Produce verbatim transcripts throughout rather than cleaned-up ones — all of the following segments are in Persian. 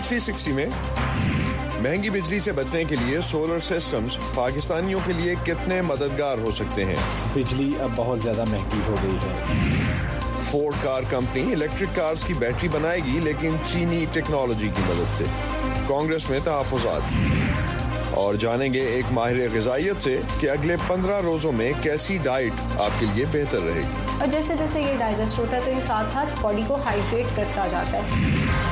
تھری سکسٹی میں مہنگی بجلی سے بچنے کے لیے سولر سسٹمز پاکستانیوں کے لیے کتنے مددگار ہو سکتے ہیں؟ بجلی اب بہت زیادہ مہنگی ہو گئی ہے۔ فورڈ کار کمپنی الیکٹرک کارز کی بیٹری بنائے گی لیکن چینی ٹیکنالوجی کی مدد سے، کانگریس میں تحفظات۔ اور جانیں گے ایک ماہر غذائیت سے کہ اگلے پندرہ روزوں میں کیسی ڈائٹ آپ کے لیے بہتر رہے گی۔ اور جیسے جیسے یہ ڈائجسٹ ہوتا ہے تو یہ ساتھ ساتھ باڈی کو ہائیڈریٹ کرتا جاتا ہے۔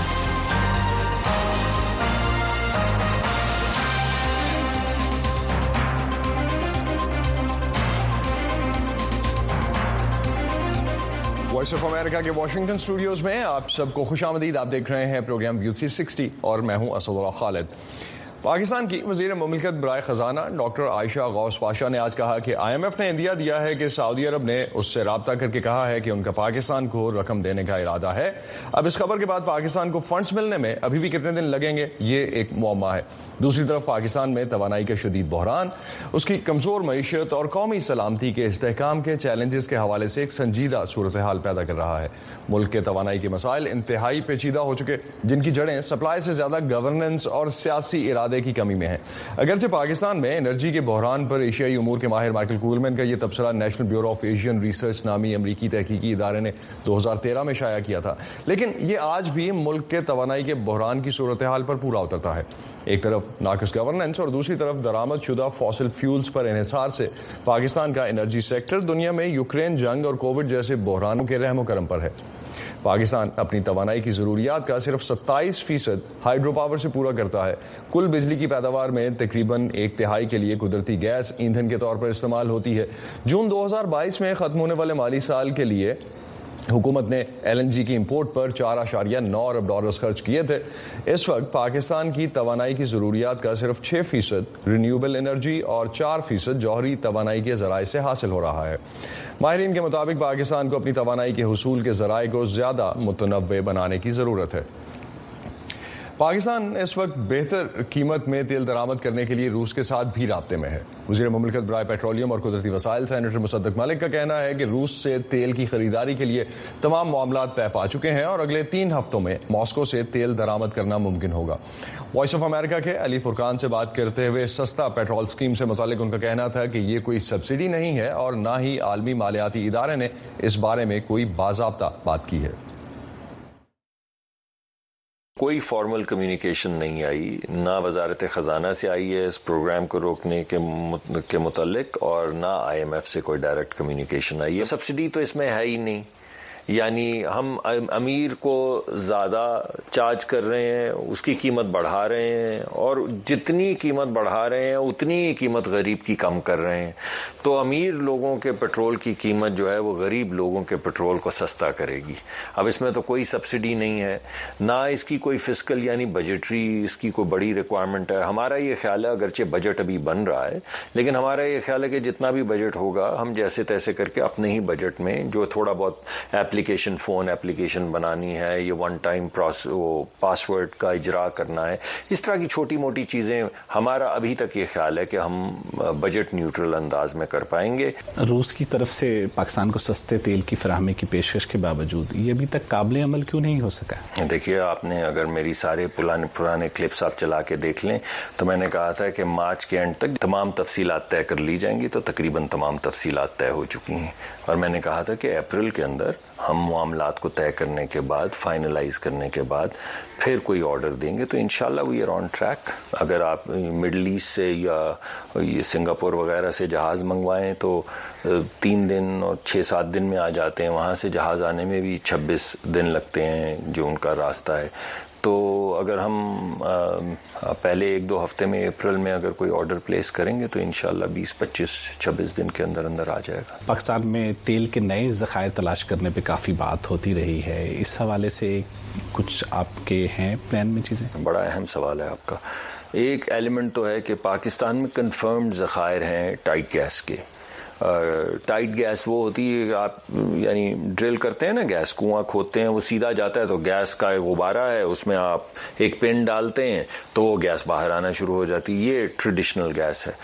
وائس آف امریکہ کے واشنگٹن اسٹوڈیوز میں آپ سب کو خوش آمدید۔ آپ دیکھ رہے ہیں پروگرام ویو تھری سکسٹی اور میں ہوں اسد اللہ خالد۔ پاکستان کی وزیر مملکت برائے خزانہ ڈاکٹر عائشہ غوث پاشا نے آج کہا کہ آئی ایم ایف نے عندیہ دیا ہے کہ سعودی عرب نے اس سے رابطہ کر کے کہا ہے کہ ان کا پاکستان کو رقم دینے کا ارادہ ہے۔ اب اس خبر کے بعد پاکستان کو فنڈز ملنے میں ابھی بھی کتنے دن لگیں گے، یہ ایک معمہ ہے۔ دوسری طرف پاکستان میں توانائی کا شدید بحران، اس کی کمزور معیشت اور قومی سلامتی کے استحکام کے چیلنجز کے حوالے سے ایک سنجیدہ صورتحال پیدا کر رہا ہے۔ ملک کے توانائی کے مسائل انتہائی پیچیدہ ہو چکے، جن کی جڑیں سپلائی سے زیادہ گورننس اور سیاسی ارادے کی کمی میں ہیں۔ اگرچہ پاکستان میں انرجی کے بحران پر ایشیائی امور کے ماہر مائیکل کولمن کا یہ تبصرہ نیشنل بیورو آف ایشین ریسرچ نامی امریکی تحقیقی ادارے نے دو ہزار تیرہ میں شائع کیا تھا، لیکن یہ آج بھی ملک کے توانائی کے بحران کی صورتحال پر پورا اترتا ہے۔ ایک طرف ناقص گورننس اور دوسری طرف درآمد شدہ فاسل فیولز پر انحصار سے پاکستان کا انرجی سیکٹر دنیا میں یوکرین جنگ اور کووڈ جیسے بحرانوں کے رحم و کرم پر ہے۔ پاکستان اپنی توانائی کی ضروریات کا صرف ستائیس فیصد ہائیڈرو پاور سے پورا کرتا ہے۔ کل بجلی کی پیداوار میں تقریباً ایک تہائی کے لیے قدرتی گیس ایندھن کے طور پر استعمال ہوتی ہے۔ جون دو ہزار بائیس میں ختم ہونے والے مالی سال کے لیے حکومت نے ایل این جی کی امپورٹ پر چار اشاریہ نو ارب ڈالرز خرچ کیے تھے۔ اس وقت پاکستان کی توانائی کی ضروریات کا صرف چھ فیصد رینیوبل انرجی اور چار فیصد جوہری توانائی کے ذرائع سے حاصل ہو رہا ہے۔ ماہرین کے مطابق پاکستان کو اپنی توانائی کے حصول کے ذرائع کو زیادہ متنوع بنانے کی ضرورت ہے۔ پاکستان اس وقت بہتر قیمت میں تیل درآمد کرنے کے لیے روس کے ساتھ بھی رابطے میں ہے۔ وزیر مملکت برائے پیٹرولیم اور قدرتی وسائل سینیٹر مصدق ملک کا کہنا ہے کہ روس سے تیل کی خریداری کے لیے تمام معاملات طے پا چکے ہیں اور اگلے تین ہفتوں میں ماسکو سے تیل درآمد کرنا ممکن ہوگا۔ وائس آف امریکہ کے علی فرقان سے بات کرتے ہوئے سستا پیٹرول اسکیم سے متعلق ان کا کہنا تھا کہ یہ کوئی سبسڈی نہیں ہے اور نہ ہی عالمی مالیاتی ادارے نے اس بارے میں کوئی باضابطہ بات کی ہے۔ کوئی فارمل کمیونیکیشن نہیں آئی، نہ وزارت خزانہ سے آئی ہے اس پروگرام کو روکنے کے متعلق، اور نہ آئی ایم ایف سے کوئی ڈائریکٹ کمیونیکیشن آئی ہے۔ سبسڈی تو اس میں ہے ہی نہیں، یعنی ہم امیر کو زیادہ چارج کر رہے ہیں، اس کی قیمت بڑھا رہے ہیں، اور جتنی قیمت بڑھا رہے ہیں اتنی قیمت غریب کی کم کر رہے ہیں، تو امیر لوگوں کے پیٹرول کی قیمت جو ہے وہ غریب لوگوں کے پیٹرول کو سستا کرے گی۔ اب اس میں تو کوئی سبسڈی نہیں ہے، نہ اس کی کوئی فسکل یعنی بجٹری اس کی کوئی بڑی ریکوائرمنٹ ہے۔ ہمارا یہ خیال ہے، اگرچہ بجٹ ابھی بن رہا ہے، لیکن ہمارا یہ خیال ہے کہ جتنا بھی بجٹ ہوگا ہم جیسے تیسے کر کے اپنے ہی بجٹ میں جو تھوڑا بہت اپلیکیشن فون اپلیکیشن بنانی ہے، یہ ون ٹائم پاس ورڈ کا اجرا کرنا ہے، اس طرح کی چھوٹی موٹی چیزیں ہمارا ابھی تک یہ خیال ہے کہ ہم بجٹ نیوٹرل انداز میں کر پائیں گے۔ روس کی طرف سے پاکستان کو سستے تیل کی فراہمی کی پیشکش کے باوجود یہ ابھی تک قابل عمل کیوں نہیں ہو سکا؟ دیکھیے، آپ نے اگر میری سارے پرانے پرانے کلپس آپ چلا کے دیکھ لیں تو میں نے کہا تھا کہ مارچ کے اینڈ تک تمام تفصیلات طے کر لی جائیں گی، تو تقریباً تمام تفصیلات طے ہو چکی ہیں، اور میں نے کہا تھا کہ اپریل کے اندر ہم معاملات کو طے کرنے کے بعد، فائنلائز کرنے کے بعد پھر کوئی آرڈر دیں گے، تو انشاءاللہ وی آر آن ٹریک۔ اگر آپ مڈل ایسٹ سے یا یہ سنگاپور وغیرہ سے جہاز منگوائیں تو تین دن اور چھ سات دن میں آ جاتے ہیں، وہاں سے جہاز آنے میں بھی چھبیس دن لگتے ہیں جو ان کا راستہ ہے۔ تو اگر ہم پہلے ایک دو ہفتے میں اپریل میں اگر کوئی آرڈر پلیس کریں گے تو انشاءاللہ بیس پچیس چھبیس دن کے اندر اندر آ جائے گا۔ پاکستان میں تیل کے نئے ذخائر تلاش کرنے پہ کافی بات ہوتی رہی ہے، اس حوالے سے کچھ آپ کے ہیں پلان میں چیزیں؟ بڑا اہم سوال ہے آپ کا۔ ایک ایلیمنٹ تو ہے کہ پاکستان میں کنفرمڈ ذخائر ہیں ٹائٹ گیس کے۔ ٹائٹ گیس وہ ہوتی ہے، آپ یعنی ڈرل کرتے ہیں نا، گیس کنواں کھودتے ہیں، وہ سیدھا جاتا ہے تو گیس کا ایک غبارہ ہے، اس میں آپ ایک پن ڈالتے ہیں تو وہ گیس باہر آنا شروع ہو جاتی ہے، یہ ٹریڈیشنل گیس ہے۔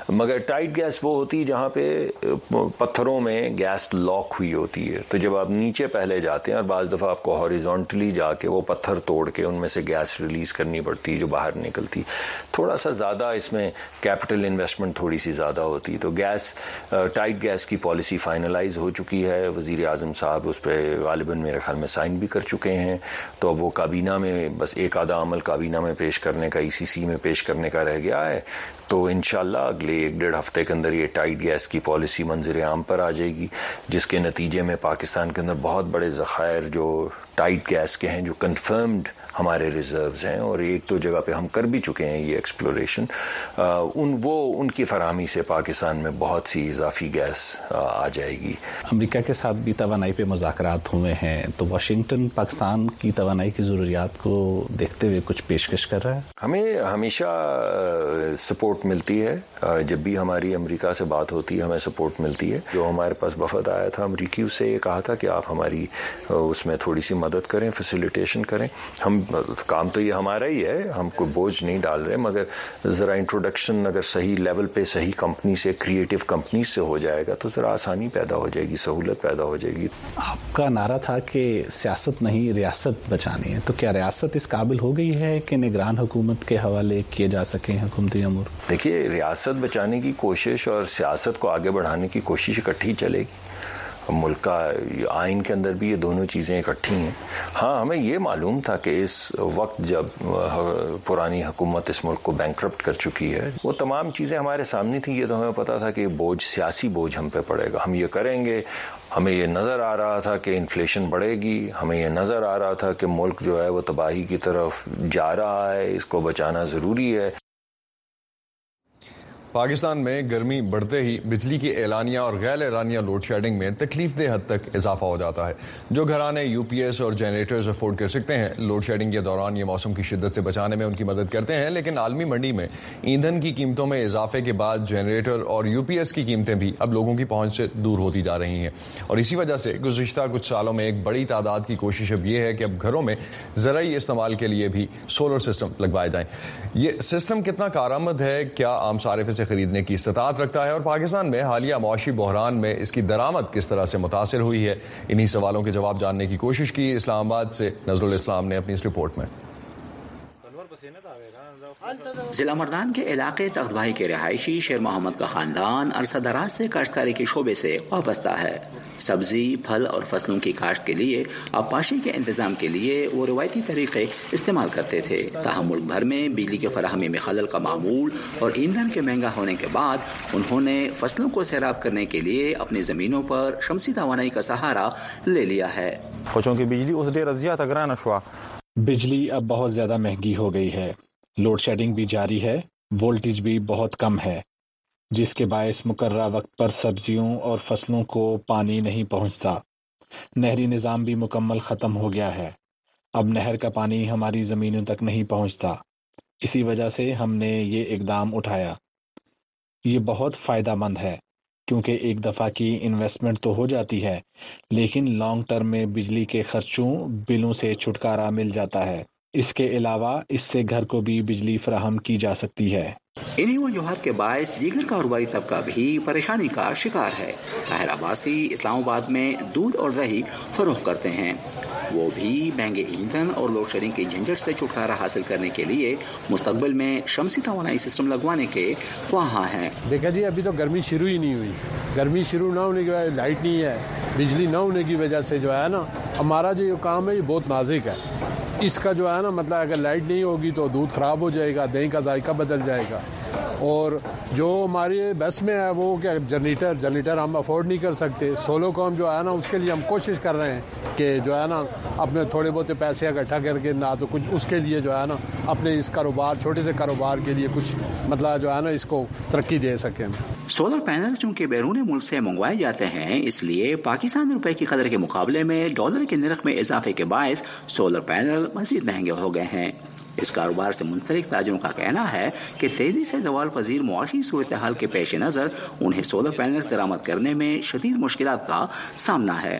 مگر ٹائٹ گیس وہ ہوتی ہے جہاں پہ پتھروں میں گیس لاک ہوئی ہوتی ہے. تو جب آپ نیچے پہلے جاتے ہیں اور بعض دفعہ آپ کو ہاریزونٹلی جا کے وہ پتھر توڑ کے ان میں سے گیس ریلیز کرنی پڑتی ہے جو باہر نکلتی, تھوڑا سا زیادہ اس میں کیپٹل انویسٹمنٹ تھوڑی سی زیادہ ہوتی ہے. تو گیس ٹائٹ گیس کی پالیسی فائنلائز ہو چکی ہے, وزیر اعظم صاحب اس پہ غالباً میرے خیال میں سائن بھی کر چکے ہیں. تو اب وہ کابینہ میں بس ایک آدھا عمل کابینہ میں پیش کرنے کا, ای سی سی میں پیش کرنے کا رہ گیا ہے. تو انشاءاللہ اگلے ایک ڈیڑھ ہفتے کے اندر یہ ٹائٹ گیس کی پالیسی منظر عام پر آ جائے گی, جس کے نتیجے میں پاکستان کے اندر بہت بڑے ذخائر جو ٹائٹ گیس کے ہیں, جو کنفرمڈ ہمارے ریزروز ہیں اور ایک تو جگہ پہ ہم کر بھی چکے ہیں یہ ایکسپلوریشن, ان وہ ان کی فراہمی سے پاکستان میں بہت سی اضافی گیس آ جائے گی. امریکہ کے ساتھ بھی توانائی پہ مذاکرات ہوئے ہیں, تو واشنگٹن پاکستان کی توانائی کی ضروریات کو دیکھتے ہوئے کچھ پیشکش کر رہا ہے؟ ہمیں ہمیشہ سپورٹ ملتی ہے, جب بھی ہماری امریکہ سے بات ہوتی ہے ہمیں سپورٹ ملتی ہے. جو ہمارے پاس وفد آیا تھا امریکی, اس سے یہ کہا تھا کہ آپ ہماری اس میں تھوڑی سی مدد کریں, فیسیلیٹیشن کریں. ہم کام تو یہ ہمارا ہی ہے, ہم کوئی بوجھ نہیں ڈال رہے, مگر ذرا انٹروڈکشن اگر صحیح لیول پہ صحیح کمپنی سے, کریٹو کمپنی سے ہو جائے گا تو ذرا آسانی پیدا ہو جائے گی, سہولت پیدا ہو جائے گی. آپ کا نعرہ تھا کہ سیاست نہیں ریاست بچانی ہے, تو کیا ریاست اس قابل ہو گئی ہے کہ نگران حکومت کے حوالے کیے جا سکیں حکومتی امور؟ دیکھیے, ریاست بچانے کی کوشش اور سیاست کو آگے بڑھانے کی کوشش اکٹھی چلے گی. ملک کا آئین کے اندر بھی یہ دونوں چیزیں اکٹھی ہیں. ہاں, ہمیں یہ معلوم تھا کہ اس وقت جب پرانی حکومت اس ملک کو بینکرپٹ کر چکی ہے, وہ تمام چیزیں ہمارے سامنے تھیں. یہ تو ہمیں پتا تھا کہ یہ بوجھ, سیاسی بوجھ ہم پہ پڑے گا, ہم یہ کریں گے. ہمیں یہ نظر آ رہا تھا کہ انفلیشن بڑھے گی, ہمیں یہ نظر آ رہا تھا کہ ملک جو ہے وہ تباہی کی طرف جا رہا ہے, اس کو بچانا ضروری ہے. پاکستان میں گرمی بڑھتے ہی بجلی کی اعلانیہ اور غیر اعلانیہ لوڈ شیڈنگ میں تکلیف دہ حد تک اضافہ ہو جاتا ہے. جو گھرانے یو پی ایس اور جنریٹرز افورڈ کر سکتے ہیں, لوڈ شیڈنگ کے دوران یہ موسم کی شدت سے بچانے میں ان کی مدد کرتے ہیں. لیکن عالمی منڈی میں ایندھن کی قیمتوں میں اضافے کے بعد جنریٹر اور یو پی ایس کی قیمتیں بھی اب لوگوں کی پہنچ سے دور ہوتی جا رہی ہیں, اور اسی وجہ سے گزشتہ کچھ سالوں میں ایک بڑی تعداد کی کوشش اب یہ ہے کہ اب گھروں میں زرعی استعمال کے لیے بھی سولر سسٹم لگوائے جائیں. یہ سسٹم کتنا کارآمد ہے, کیا عام صارف سے خریدنے کی استطاعت رکھتا ہے, اور پاکستان میں حالیہ معاشی بحران میں اس کی درآمد کس طرح سے متاثر ہوئی ہے, انہی سوالوں کے جواب جاننے کی کوشش کی اسلام آباد سے نظر الاسلام نے اپنی اس رپورٹ میں. ضلع مردان کے علاقے تخت بھائی کے رہائشی شیر محمد کا خاندان عرصہ دراز سے کاشتکاری کے شعبے سے وابستہ ہے. سبزی, پھل اور فصلوں کی کاشت کے لیے آبپاشی کے انتظام کے لیے وہ روایتی طریقے استعمال کرتے تھے. تاہم ملک بھر میں بجلی کے فراہمی میں خلل کا معمول اور ایندھن کے مہنگا ہونے کے بعد انہوں نے فصلوں کو سیراب کرنے کے لیے اپنی زمینوں پر شمسی توانائی کا سہارا لے لیا ہے. بجلی اب بہت زیادہ مہنگی ہو گئی ہے, لوڈ شیڈنگ بھی جاری ہے, وولٹیج بھی بہت کم ہے, جس کے باعث مقررہ وقت پر سبزیوں اور فصلوں کو پانی نہیں پہنچتا. نہری نظام بھی مکمل ختم ہو گیا ہے, اب نہر کا پانی ہماری زمینوں تک نہیں پہنچتا. اسی وجہ سے ہم نے یہ اقدام اٹھایا. یہ بہت فائدہ مند ہے کیونکہ ایک دفعہ کی انویسٹمنٹ تو ہو جاتی ہے, لیکن لانگ ٹرم میں بجلی کے خرچوں بلوں سے چھٹکارا مل جاتا ہے. اس کے علاوہ اس سے گھر کو بھی بجلی فراہم کی جا سکتی ہے. انہی وجوہات کے باعث دیگر کاروباری طبقہ بھی پریشانی کا شکار ہے. طاہر عباسی اسلام آباد میں دودھ اور دہی فروخت کرتے ہیں. وہ بھی مہنگے ایندھن اور لوڈ شیڈنگ کی جھنجھٹ سے چھٹکارا حاصل کرنے کے لیے مستقبل میں شمسی توانائی سسٹم لگوانے کے خواہاں ہیں. دیکھا جی, ابھی تو گرمی شروع ہی نہیں ہوئی. گرمی شروع نہ ہونے کی وجہ سے لائٹ نہیں ہے, بجلی نہ ہونے کی وجہ سے جو ہے نا ہمارا جو یہ کام ہے یہ بہت نازک ہے. اس کا جو ہے نا مطلب اگر لائٹ نہیں ہوگی تو دودھ خراب ہو جائے گا, دہی کا ذائقہ بدل جائے گا. اور جو ہمارے بس میں ہے وہ کیا جنریٹر جنریٹر ہم افورڈ نہیں کر سکتے. سولو کو ہم جو ہے نا اس کے لیے ہم کوشش کر رہے ہیں کہ جو ہے نا اپنے تھوڑے بہت پیسے اکٹھا کر کے نہ تو کچھ اس کے لیے جو ہے نا اپنے اس کاروبار چھوٹے سے کاروبار کے لیے کچھ مطلب جو ہے نا اس کو ترقی دے سکیں. سولر پینل چونکہ بیرون ملک سے منگوائے جاتے ہیں, اس لیے پاکستانی روپے کی قدر کے مقابلے میں ڈالر کے نرخ میں اضافے کے باعث سولر پینل مزید مہنگے ہو گئے ہیں. اس کاروبار سے منسلک تاجروں کا کہنا ہے کہ تیزی سے زوال پذیر معاشی صورتحال کے پیش نظر انہیں سولر پینلز درآمد کرنے میں شدید مشکلات کا سامنا ہے.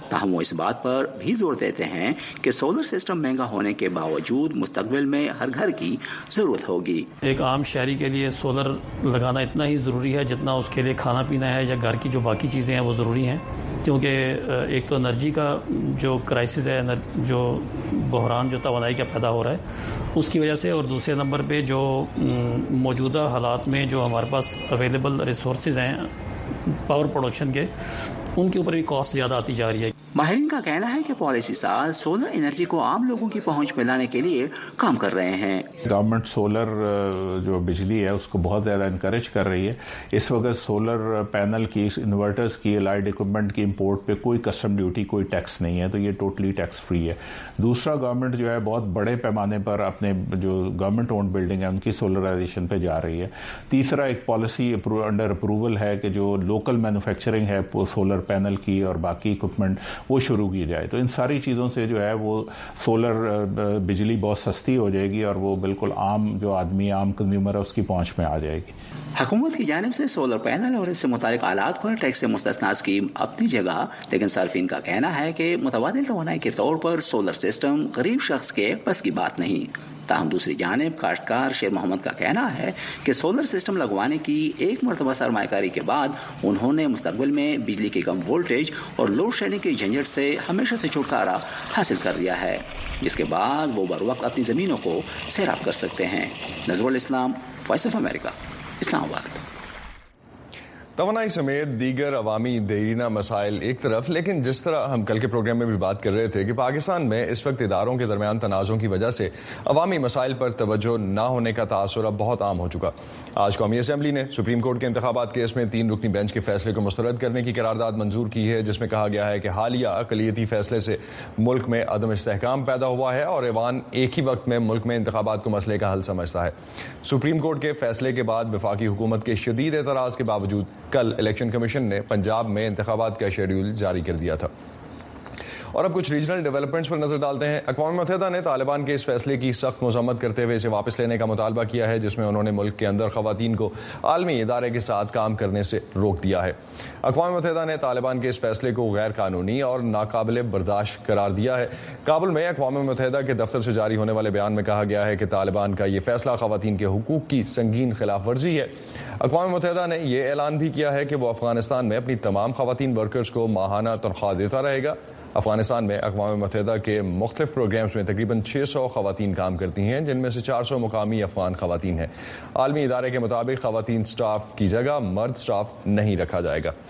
تاہم وہ اس بات پر بھی زور دیتے ہیں کہ سولر سسٹم مہنگا ہونے کے باوجود مستقبل میں ہر گھر کی ضرورت ہوگی. ایک عام شہری کے لیے سولر لگانا اتنا ہی ضروری ہے جتنا اس کے لیے کھانا پینا ہے یا گھر کی جو باقی چیزیں ہیں وہ ضروری ہیں، کیونکہ ایک تو انرجی کا جو کرائسس ہے، جو بحران جو توانائی کا پیدا ہو رہا ہے اس کی وجہ سے، اور دوسرے نمبر پہ جو موجودہ حالات میں جو ہمارے پاس اویلیبل ریسورسز ہیں پاور پروڈکشن کے، ان کے اوپر بھی کاسٹ زیادہ آتی جا رہی ہے. ماہرین کا کہنا ہے کہ پالیسی ساز سولر انرجی کو عام لوگوں کی پہنچ میں لانے کے لیے کام کر رہے ہیں. گورنمنٹ سولر جو بجلی ہے اس کو بہت زیادہ انکریج کر رہی ہے. اس وقت سولر پینل کی، انورٹرز کی، لائٹ اکوپمنٹ کی امپورٹ پہ کوئی کسٹم ڈیوٹی، کوئی ٹیکس نہیں ہے، تو یہ ٹوٹلی ٹیکس فری ہے. دوسرا، گورنمنٹ جو ہے بہت بڑے پیمانے پر اپنے جو گورنمنٹ اونڈ بلڈنگ ہے ان کی سولرائزیشن پہ جا رہی ہے. تیسرا، ایک پالیسی انڈر اپروول ہے کہ جو لوکل مینوفیکچرنگ ہے سولر پینل کی اور باقی اکوپمنٹ وہ شروع کی جائے. تو ان ساری چیزوں سے جو ہے وہ سولر بجلی بہت سستی ہو جائے گی اور وہ بالکل عام جو آدمی، عام کنزیومر ہے، اس کی پہنچ میں آ جائے گی. حکومت کی جانب سے سولر پینل اور اس سے متعلق آلات پر ٹیکس سے مستثنا اسکیم اپنی جگہ، لیکن صارفین کا کہنا ہے کہ متبادل توانائی کے طور پر سولر سسٹم غریب شخص کے بس کی بات نہیں. تاہم دوسری جانب کاشتکار شیر محمد کا کہنا ہے کہ سولر سسٹم لگوانے کی ایک مرتبہ سرمایہ کاری کے بعد انہوں نے مستقبل میں بجلی کی کم وولٹیج اور لوڈ شیڈنگ کی جھنجھٹ سے ہمیشہ سے چھٹکارا حاصل کر لیا ہے، جس کے بعد وہ بر وقت اپنی زمینوں کو سیراب کر سکتے ہیں. نظر الاسلام، وائس آف امریکہ، اسلام آباد. توانائی سمیت دیگر عوامی دیرینہ مسائل ایک طرف، لیکن جس طرح ہم کل کے پروگرام میں بھی بات کر رہے تھے کہ پاکستان میں اس وقت اداروں کے درمیان تنازعوں کی وجہ سے عوامی مسائل پر توجہ نہ ہونے کا تاثر اب بہت عام ہو چکا. آج قومی اسمبلی نے سپریم کورٹ کے انتخابات کیس میں تین رکنی بینچ کے فیصلے کو مسترد کرنے کی قرارداد منظور کی ہے، جس میں کہا گیا ہے کہ حالیہ اقلیتی فیصلے سے ملک میں عدم استحکام پیدا ہوا ہے اور ایوان ایک ہی وقت میں ملک میں انتخابات کو مسئلے کا حل سمجھتا ہے. سپریم کورٹ کے فیصلے کے بعد وفاقی حکومت کے شدید اعتراض کے باوجود کل الیکشن کمیشن نے پنجاب میں انتخابات کا شیڈیول جاری کر دیا تھا. اور اب کچھ ریجنل ڈیولپمنٹس پر نظر ڈالتے ہیں. اقوام متحدہ نے طالبان کے اس فیصلے کی سخت مذمت کرتے ہوئے اسے واپس لینے کا مطالبہ کیا ہے، جس میں انہوں نے ملک کے اندر خواتین کو عالمی ادارے کے ساتھ کام کرنے سے روک دیا ہے. اقوام متحدہ نے طالبان کے اس فیصلے کو غیر قانونی اور ناقابل برداشت قرار دیا ہے. کابل میں اقوام متحدہ کے دفتر سے جاری ہونے والے بیان میں کہا گیا ہے کہ طالبان کا یہ فیصلہ خواتین کے حقوق کی سنگین خلاف ورزی ہے. اقوام متحدہ نے یہ اعلان بھی کیا ہے کہ وہ افغانستان میں اپنی تمام خواتین ورکرز کو ماہانہ تنخواہ دیتا رہے گا. افغانستان میں اقوام متحدہ کے مختلف پروگرامز میں تقریباً چھ سو خواتین کام کرتی ہیں، جن میں سے چار سو مقامی افغان خواتین ہیں. عالمی ادارے کے مطابق خواتین سٹاف کی جگہ مرد سٹاف نہیں رکھا جائے گا.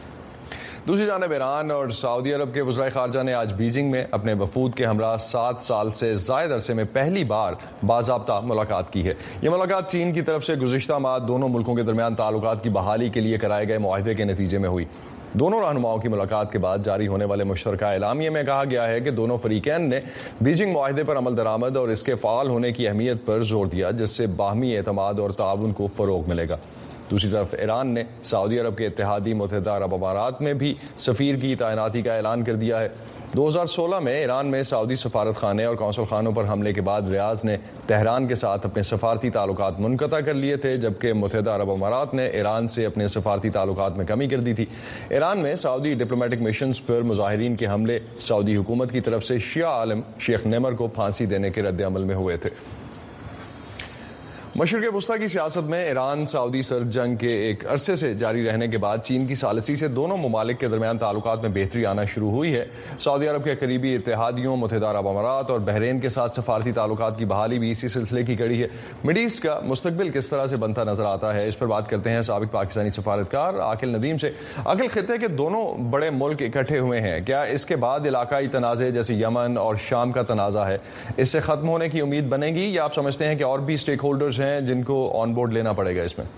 دوسری جانب ایران اور سعودی عرب کے وزرائے خارجہ نے آج بیجنگ میں اپنے وفود کے ہمراہ سات سال سے زائد عرصے میں پہلی بار باضابطہ ملاقات کی ہے. یہ ملاقات چین کی طرف سے گزشتہ ماہ دونوں ملکوں کے درمیان تعلقات کی بحالی کے لیے کرائے گئے معاہدے کے نتیجے میں ہوئی. دونوں رہنماؤں کی ملاقات کے بعد جاری ہونے والے مشترکہ اعلامیے میں کہا گیا ہے کہ دونوں فریقین نے بیجنگ معاہدے پر عمل درآمد اور اس کے فعال ہونے کی اہمیت پر زور دیا، جس سے باہمی اعتماد اور تعاون کو فروغ ملے گا. دوسری طرف ایران نے سعودی عرب کے اتحادی متحدہ عرب امارات میں بھی سفیر کی تعیناتی کا اعلان کر دیا ہے. دو ہزار سولہ میں ایران میں سعودی سفارت خانے اور قونصل خانوں پر حملے کے بعد ریاض نے تہران کے ساتھ اپنے سفارتی تعلقات منقطع کر لیے تھے، جبکہ متحدہ عرب امارات نے ایران سے اپنے سفارتی تعلقات میں کمی کر دی تھی. ایران میں سعودی ڈپلومیٹک مشنز پر مظاہرین کے حملے سعودی حکومت کی طرف سے شیعہ عالم شیخ نمر کو پھانسی دینے کے رد عمل میں ہوئے تھے. مشرق وسطی کی سیاست میں ایران سعودی سرد جنگ کے ایک عرصے سے جاری رہنے کے بعد چین کی ثالثی سے دونوں ممالک کے درمیان تعلقات میں بہتری آنا شروع ہوئی ہے. سعودی عرب کے قریبی اتحادیوں متحدہ عرب امارات اور بحرین کے ساتھ سفارتی تعلقات کی بحالی بھی اسی سلسلے کی کڑی ہے. مڈل ایسٹ کا مستقبل کس طرح سے بنتا نظر آتا ہے، اس پر بات کرتے ہیں سابق پاکستانی سفارتکار عاقل ندیم سے. عاقل، خطے کے دونوں بڑے ملک اکٹھے ہوئے ہیں، کیا اس کے بعد علاقائی تنازع جیسے یمن اور شام کا تنازع ہے اس سے ختم ہونے کی امید بنے گی، یا آپ سمجھتے ہیں کہ اور بھی اسٹیک ہولڈرز ہیں جن کو آن بورڈ لینا پڑے گا اس میں؟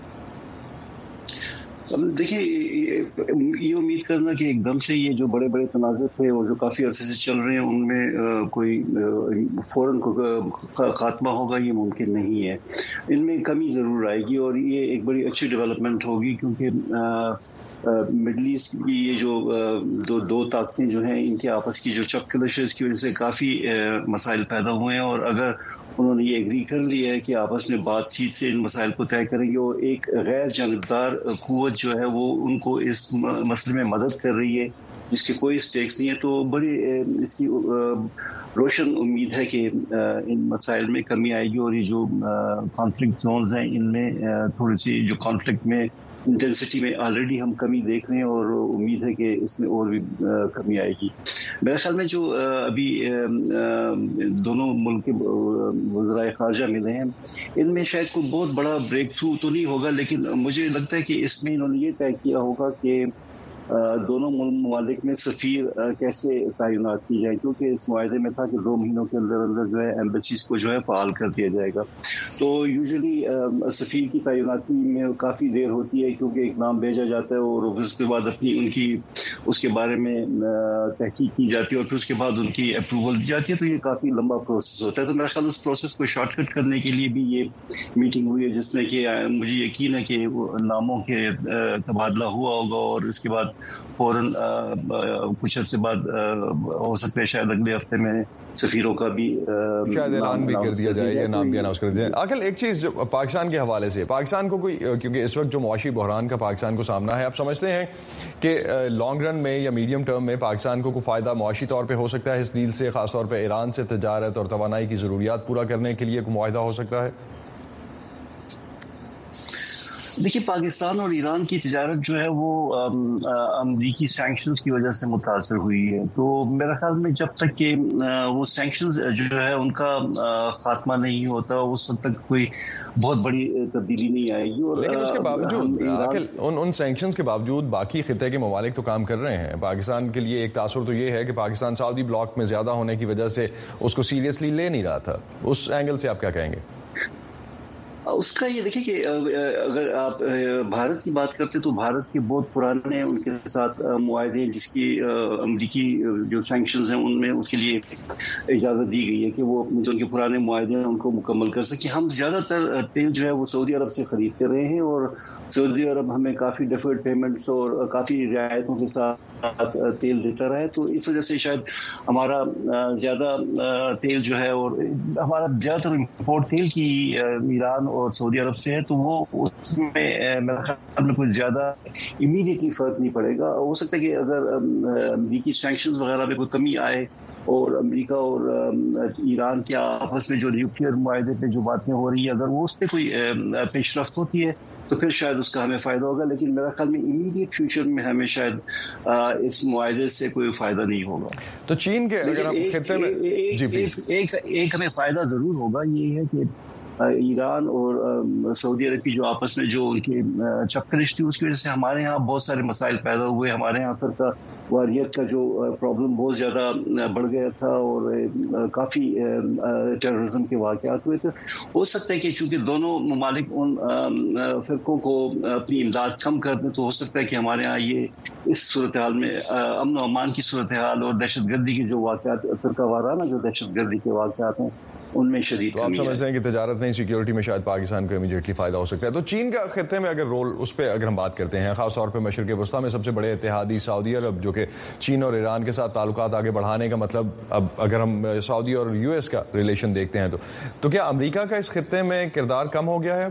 دیکھیے، یہ امید کرنا کہ ایک دم سے یہ جو بڑے بڑے تنازع تھے اور جو کافی عرصے سے چل رہے ہیں ان میں کوئی فوراً خاتمہ ہوگا، یہ ممکن نہیں ہے. ان میں کمی ضرور آئے گی اور یہ ایک بڑی اچھی ڈیولپمنٹ ہوگی، کیونکہ مڈل ایسٹ کی یہ جو دو دو طاقتیں جو ہیں ان کے آپس کی جو چپ کلشز کی وجہ سے کافی مسائل پیدا ہوئے ہیں، اور اگر انہوں نے یہ ایگری کر لیا ہے کہ آپس میں بات چیت سے ان مسائل کو طے کریں گے اور ایک غیر جانبدار قوت جو ہے وہ ان کو اس مسئلے میں مدد کر رہی ہے، جس کے کوئی اسٹیکس نہیں ہے. تو بڑی اس کی روشن امید ہے کہ ان مسائل میں کمی آئے گی اور یہ جو کانفلکٹ زونز ہیں ان میں تھوڑی سی جو کانفلکٹ میں انٹینسٹی میں آلریڈی ہم کمی دیکھ رہے ہیں اور امید ہے کہ اس میں اور بھی کمی آئے گی. میرے خیال میں جو ابھی دونوں ملک کے وزرائے خارجہ ملے ہیں ان میں شاید کوئی بہت بڑا بریک تھرو تو نہیں ہوگا, لیکن مجھے لگتا ہے کہ اس میں انہوں نے یہ طے کیا ہوگا کہ دونوں ممالک میں سفیر کیسے تعینات کی جائے, کیونکہ اس معاہدے میں تھا کہ دو مہینوں کے اندر اندر جو ہے ایمبیسیز کو جو ہے فعال کر دیا جائے گا. تو یوزلی سفیر کی تعیناتی میں کافی دیر ہوتی ہے کیونکہ ایک نام بھیجا جاتا ہے اور اس کے بعد اپنی ان کی اس کے بارے میں تحقیق کی جاتی ہے اور پھر اس کے بعد ان کی اپروول دی جاتی ہے. تو یہ کافی لمبا پروسیس ہوتا ہے. تو میرا خیال اس پروسیس کو شارٹ کٹ کرنے کے لیے بھی یہ میٹنگ ہوئی ہے جس میں کہ مجھے یقین ہے کہ وہ ناموں کے تبادلہ ہوا ہوگا اور اس کے بعد فوراً کچھ عرصے بعد ہو سکتا ہے شاید اگلے ہفتے میں سفیروں کا بھی شاید اعلان بھی کر دیا جائے, یہ نام بھی اناؤنس کر دیا جائے. عاقل ایک چیز جو پاکستان کے حوالے سے پاکستان کو کوئی, کیونکہ اس وقت جو معاشی بحران کا پاکستان کو سامنا ہے, آپ سمجھتے ہیں کہ لانگ رن میں یا میڈیم ٹرم میں پاکستان کو کوئی فائدہ معاشی طور پہ ہو سکتا ہے اس ڈیل سے, خاص طور پہ ایران سے تجارت اور توانائی کی ضروریات پورا کرنے کے لیے کوئی معاہدہ ہو سکتا ہے؟ دیکھیے پاکستان اور ایران کی تجارت جو ہے وہ امریکی سینکشنز کی وجہ سے متاثر ہوئی ہے. تو میرا خیال میں جب تک کہ وہ سینکشنز جو ہے ان کا خاتمہ نہیں ہوتا اس وقت تک کوئی بہت بڑی تبدیلی نہیں آئے گی. اور لیکن اس کے باوجود ان ان سینکشنز کے باوجود باقی خطے کے ممالک تو کام کر رہے ہیں. پاکستان کے لیے ایک تاثر تو یہ ہے کہ پاکستان سعودی بلاک میں زیادہ ہونے کی وجہ سے اس کو سیریسلی لے نہیں رہا تھا. اس اینگل سے آپ کیا کہیں گے؟ اس کا یہ دیکھیں کہ اگر آپ بھارت کی بات کرتے تو بھارت کے بہت پرانے ان کے ساتھ معاہدے جس کی امریکی جو سینکشنز ہیں ان میں اس کے لیے اجازت دی گئی ہے کہ وہ جو ان کے پرانے معاہدے ہیں ان کو مکمل کر سکے. ہم زیادہ تر تیل جو ہے وہ سعودی عرب سے خرید کر رہے ہیں اور سعودی عرب ہمیں کافی ڈیفرڈ پیمنٹس اور کافی رعایتوں کے ساتھ تیل دیتا رہا ہے. تو اس وجہ سے شاید ہمارا زیادہ تیل جو ہے اور ہمارا زیادہ تر امپورٹ تیل کی ایران اور سعودی عرب سے ہے. تو وہ اس میں میرے خیال میں کچھ زیادہ امیڈیٹلی فرق نہیں پڑے گا. ہو سکتا ہے کہ اگر امریکی سینکشنز وغیرہ میں کوئی کمی آئے اور امریکہ اور ایران کے آپس میں جو نیوکلیئر معاہدے پہ جو باتیں ہو رہی ہیں اگر وہ اس پہ کوئی پیش رفت ہوتی ہے تو پھر شاید اس کا ہمیں فائدہ ہوگا. لیکن میرا خیال میں امیڈیٹ فیوچر میں ہمیں شاید اس معاہدے سے کوئی فائدہ نہیں ہوگا. تو چین کے اگر ہم خطے میں ایک ایک ہمیں فائدہ ضرور ہوگا, یہ ہے کہ ایران اور سعودی عرب کی جو آپس میں جو ان کی چپکرش تھی اس کی وجہ سے ہمارے ہاں بہت سارے مسائل پیدا ہوئے. ہمارے یہاں فرقہ واریت کا جو پرابلم بہت زیادہ بڑھ گیا تھا اور کافی ٹیررزم کے واقعات ہوئے تھے. ہو سکتا ہے کہ چونکہ دونوں ممالک ان فرقوں کو اپنی امداد کم کر دیں تو ہو سکتا ہے کہ ہمارے ہاں یہ اس صورتحال میں امن و امان کی صورتحال اور دہشت گردی کے جو واقعات فرقہ وارانہ جو دہشت گردی کے واقعات ہیں ان میں شدید تو آپ سمجھتے ہیں کہ تجارت نہیں سیکیورٹی میں شاید پاکستان کو امیڈیٹلی فائدہ ہو سکتا ہے. تو چین کا خطے میں اگر رول اس پہ اگر ہم بات کرتے ہیں, خاص طور پہ مشرق وسطیٰ میں سب سے بڑے اتحادی سعودی عرب جو کہ چین اور ایران کے ساتھ تعلقات آگے بڑھانے کا مطلب, اب اگر ہم سعودی اور یو ایس کا ریلیشن دیکھتے ہیں تو تو کیا امریکہ کا اس خطے میں کردار کم ہو گیا ہے؟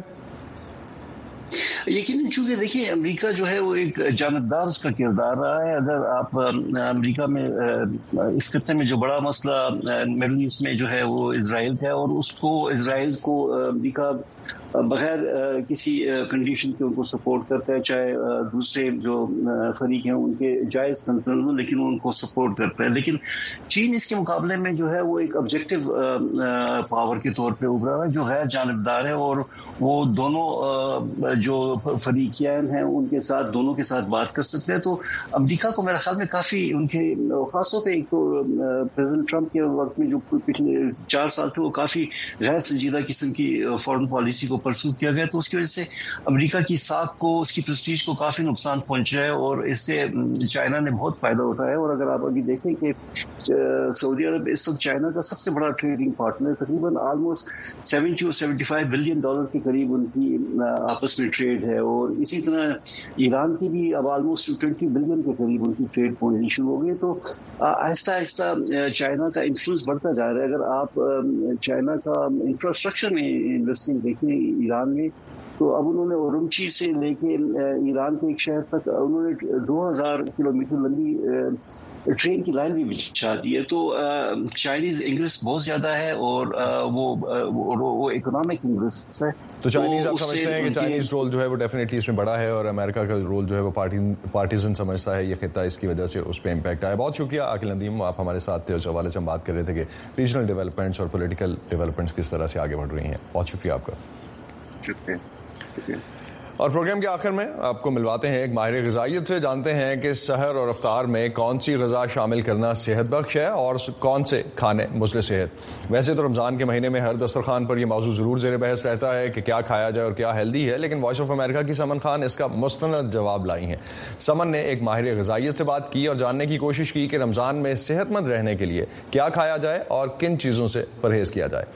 یقیناً چونکہ دیکھیے امریکہ جو ہے وہ ایک جانبدار اس کا کردار رہا ہے. اگر آپ امریکہ میں اس خطے میں جو بڑا مسئلہ مڈل ایسٹ میں جو ہے وہ اسرائیل کا ہے اور اس کو اسرائیل کو امریکہ بغیر کسی کنڈیشن کے ان کو سپورٹ کرتا ہے, چاہے دوسرے جو فریق ہیں ان کے جائز کنسرن ہوں لیکن ان کو سپورٹ کرتا ہے. لیکن چین اس کے مقابلے میں جو ہے وہ ایک آبجیکٹو پاور کے طور پہ ابھرا ہے جو غیر جانبدار ہے اور وہ دونوں جو فریقین ہیں ان کے ساتھ دونوں کے ساتھ بات کر سکتے ہیں. تو امریکہ کو میرے خیال میں کافی ان کے خاص طور پہ ایک تو پریزیڈنٹ ٹرمپ کے وقت میں جو پچھلے چار سال تھے وہ کافی غیر سنجیدہ قسم کی فارن پالیسی کو پرسو کیا گیا. تو اس کی وجہ سے امریکہ کی ساکھ کو اس کی پرسٹیج کو کافی نقصان پہنچا ہے اور اس سے چائنا نے بہت فائدہ اٹھایا ہے. اور اگر آپ ابھی دیکھیں کہ سعودی عرب اس وقت چائنا کا سب سے بڑا ٹریڈنگ پارٹنر, تقریباً آلموسٹ سیونٹی اور سیونٹی فائیو بلین ڈالر کے قریب ان کی آپس میں ٹریڈ ہے، اور اسی طرح ایران کی بھی اب آلموسٹ ٹوینٹی بلین کے قریب ان کی ٹریڈ ہونے شروع ہو گئی. تو آہستہ آہستہ چائنا کا انفلوئنس بڑھتا جا رہا ہے. اگر آپ چائنا کا انفراسٹرکچر میں انویسٹنگ دیکھیں ایران میں، تو اب انہوں نے اورمچی سے لے کے ایران کے ایک شہر تک انہوں نے دو ہزار کلو میٹر لمبی ٹرین کی لائن بھی بچھا دی ہے. تو چائنیز انگلش بہت زیادہ ہے، اور وہ وہ اکنامک انگلش ہے. تو چائنیز آپ سمجھتے ہیں کہ چائنیز رول جو ہے وہ ڈیفینیٹلی اس میں بڑا ہے، اور امریکہ کا رول جو ہے وہ پارٹیزن سمجھتا ہے یہ خطہ، اس کی وجہ سے اس پہ امپیکٹ آیا. بہت شکریہ عاقل ندیم، آپ ہمارے ساتھ تھے. اس حوالے سے ہم بات کر رہے تھے کہ ریجنل ڈیولپمنٹس اور پولیٹیکل ڈیولپمنٹس کس طرح سے آگے بڑھ رہی ہیں. بہت شکریہ آپ کا. شکریہ. اور پروگرام کے آخر میں آپ کو ملواتے ہیں ایک ماہر غذائیت سے، جانتے ہیں کہ سحر اور افطار میں کون سی غذا شامل کرنا صحت بخش ہے اور کون سے کھانے مثل صحت. ویسے تو رمضان کے مہینے میں ہر دسترخوان پر یہ موضوع ضرور زیر بحث رہتا ہے کہ کیا کھایا جائے اور کیا ہیلدی ہے، لیکن وائس آف امریکہ کی سمن خان اس کا مستند جواب لائی ہیں. سمن نے ایک ماہر غذائیت سے بات کی اور جاننے کی کوشش کی کہ رمضان میں صحت مند رہنے کے لیے کیا کھایا جائے اور کن چیزوں سے پرہیز کیا جائے.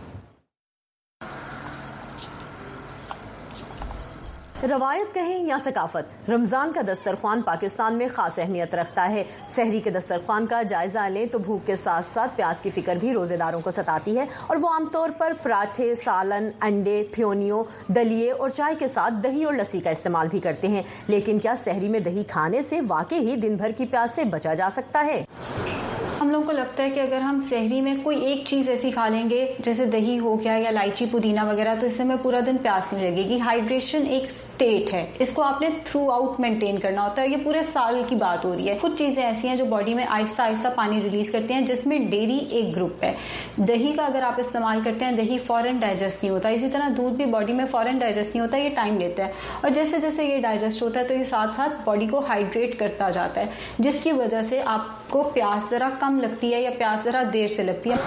روایت کہیں یا ثقافت، رمضان کا دسترخوان پاکستان میں خاص اہمیت رکھتا ہے. سحری کے دسترخوان کا جائزہ لیں تو بھوک کے ساتھ ساتھ پیاز کی فکر بھی روزے داروں کو ستاتی ہے، اور وہ عام طور پر پراٹھے، سالن، انڈے، پھیونیوں، دلیے اور چائے کے ساتھ دہی اور لسی کا استعمال بھی کرتے ہیں. لیکن کیا سحری میں دہی کھانے سے واقعی ہی دن بھر کی پیاس سے بچا جا سکتا ہے؟ ہم لوگوں کو لگتا ہے کہ اگر ہم سحری میں کوئی ایک چیز ایسی کھا لیں گے جیسے دہی ہو گیا یا الائچی پودینہ وغیرہ، تو اس سے ہمیں پورا دن پیاس نہیں لگے گی. ہائیڈریشن ایک اسٹیٹ ہے، اس کو آپ نے تھرو آؤٹ مینٹین کرنا ہوتا ہے. یہ پورے سال کی بات ہو رہی ہے. کچھ چیزیں ایسی ہیں جو باڈی میں آہستہ آہستہ پانی ریلیز کرتے ہیں، جس میں ڈیری ایک گروپ ہے. دہی کا اگر آپ استعمال کرتے ہیں، دہی فوراً ڈائجسٹ نہیں ہوتا. اسی طرح دودھ بھی باڈی میں فوراً ڈائجسٹ نہیں ہوتا، یہ ٹائم لیتا ہے. اور جیسے جیسے یہ ڈائجسٹ ہوتا ہے تو یہ ساتھ ساتھ باڈی کو ہائیڈریٹ کرتا جاتا ہے، جس کی وجہ سے آپ کو پیاس ذرا کم لگتی ہے یا پیاس ذرا دیر سے لگتی ہے.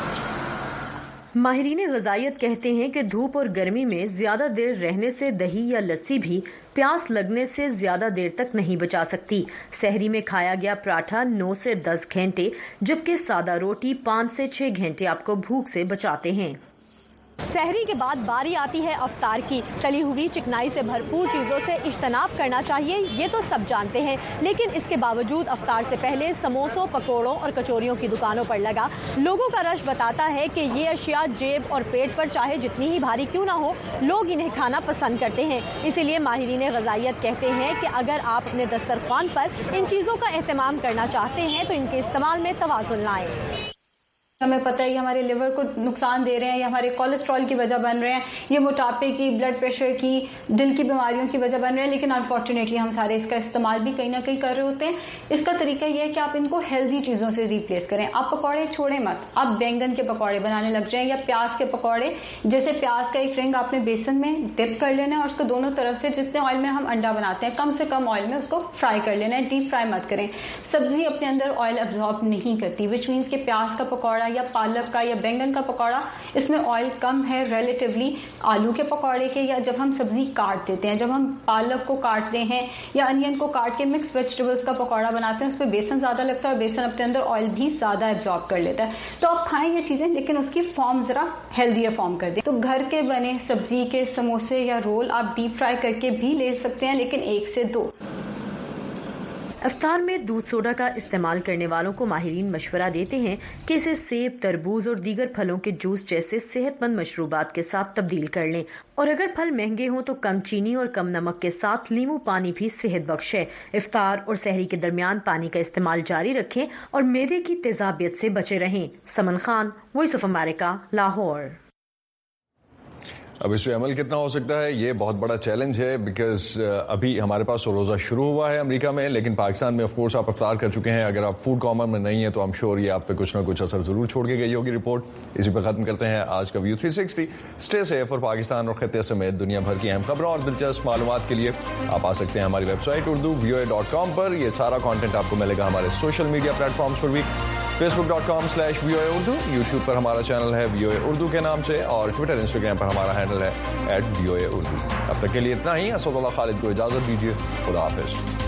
ماہرین غذائیت کہتے ہیں کہ دھوپ اور گرمی میں زیادہ دیر رہنے سے دہی یا لسی بھی پیاس لگنے سے زیادہ دیر تک نہیں بچا سکتی. سحری میں کھایا گیا پراٹھا نو سے دس گھنٹے جبکہ سادہ روٹی پانچ سے چھ گھنٹے آپ کو بھوک سے بچاتے ہیں. سحری کے بعد باری آتی ہے افطار کی. تلی ہوئی چکنائی سے بھرپور چیزوں سے اجتناب کرنا چاہیے، یہ تو سب جانتے ہیں، لیکن اس کے باوجود افطار سے پہلے سموسوں، پکوڑوں اور کچوریوں کی دکانوں پر لگا لوگوں کا رش بتاتا ہے کہ یہ اشیاء جیب اور پیٹ پر چاہے جتنی ہی بھاری کیوں نہ ہو، لوگ انہیں کھانا پسند کرتے ہیں. اسی لیے ماہرین غذائیت کہتے ہیں کہ اگر آپ اپنے دسترخوان پر ان چیزوں کا اہتمام کرنا چاہتے ہیں تو ان کے استعمال میں توازن لائیں. ہمیں پتہ ہے یہ ہمارے لیور کو نقصان دے رہے ہیں، یا ہمارے کولیسٹرول کی وجہ بن رہے ہیں، یہ موٹاپے کی، بلڈ پریشر کی، دل کی بیماریوں کی وجہ بن رہے ہیں، لیکن انفارچونیٹلی ہم سارے اس کا استعمال بھی کہیں نہ کہیں کر رہے ہوتے ہیں. اس کا طریقہ یہ ہے کہ آپ ان کو ہیلدی چیزوں سے ریپلیس کریں. آپ پکوڑے چھوڑیں مت، آپ بینگن کے پکوڑے بنانے لگ جائیں یا پیاز کے پکوڑے. جیسے پیاز کا ایک رنگ آپ نے بیسن میں ڈپ کر لینا ہے اور اس کو دونوں طرف سے جتنے آئل میں ہم انڈا بناتے ہیں کم سے کم آئل میں اس کو فرائی کر لینا ہے، ڈیپ فرائی مت کریں. سبزی اپنے اندر آئل ابزارب نہیں کرتی، وچ مینس کہ پیاز کا پکوڑا یا پالک کا یا بینگن کا پکوڑا اس میں آئل کم ہے ریلیٹیولی آلو کے پکوڑے کے. یا جب ہم سبزی کاٹ دیتے ہیں، جب ہم پالک کو کاٹتے ہیں یا انین کو کاٹ کے مکس ویجیٹیبلز کا پکوڑا بناتے ہیں، اس پہ بیسن زیادہ لگتا ہے اور بیسن اپنے اندر آئل بھی زیادہ ایبزارب کر لیتا ہے. تو آپ کھائیں یہ چیزیں، لیکن اس کی فارم ذرا ہیلدیئر فارم کر دیں. تو گھر کے بنے سبزی کے سموسے یا رول آپ ڈیپ فرائی کر کے بھی لے سکتے ہیں، لیکن ایک سے دو. افطار میں دودھ سوڈا کا استعمال کرنے والوں کو ماہرین مشورہ دیتے ہیں کہ اسے سیب، تربوز اور دیگر پھلوں کے جوس جیسے صحت مند مشروبات کے ساتھ تبدیل کر لیں. اور اگر پھل مہنگے ہوں تو کم چینی اور کم نمک کے ساتھ لیمو پانی بھی صحت بخش ہے. افطار اور سحری کے درمیان پانی کا استعمال جاری رکھیں اور معدے کی تیزابیت سے بچے رہیں. سمن خان، وائس آف امریکہ، لاہور. اب اس پہ عمل کتنا ہو سکتا ہے یہ بہت بڑا چیلنج ہے، بیکاز ابھی ہمارے پاس روزہ شروع ہوا ہے امریکہ میں، لیکن پاکستان میں آف کورس آپ افطار کر چکے ہیں. اگر آپ فوڈ کامر میں نہیں ہیں تو ہم شور یہ آپ پہ کچھ نہ کچھ اثر ضرور چھوڑ کے گئی ہوگی. رپورٹ اسی پہ ختم کرتے ہیں آج کا ویو تھری سکسٹی. اسٹے سیف اور پاکستان اور خطے سمیت دنیا بھر کی اہم خبروں اور دلچسپ معلومات کے لیے آپ آ سکتے ہیں ہماری ویب سائٹ اردو ویو اے ڈاٹ کام پر. یہ سارا کانٹینٹ آپ کو ملے گا ہمارے سوشل میڈیا پلیٹ فارمس پر بھی، فیس بک ڈاٹ کام سلیش ویو اے اردو، یوٹیوب پر ہمارا چینل ہے ویو اے اردو کے نام سے، اور ٹویٹر انسٹاگرام پر ہمارا ہینڈل ہے ایٹ ویو اے اردو. اب تک کے لیے اتنا ہی. اسد اللہ خالد کو اجازت دیجیے. خدا حافظ.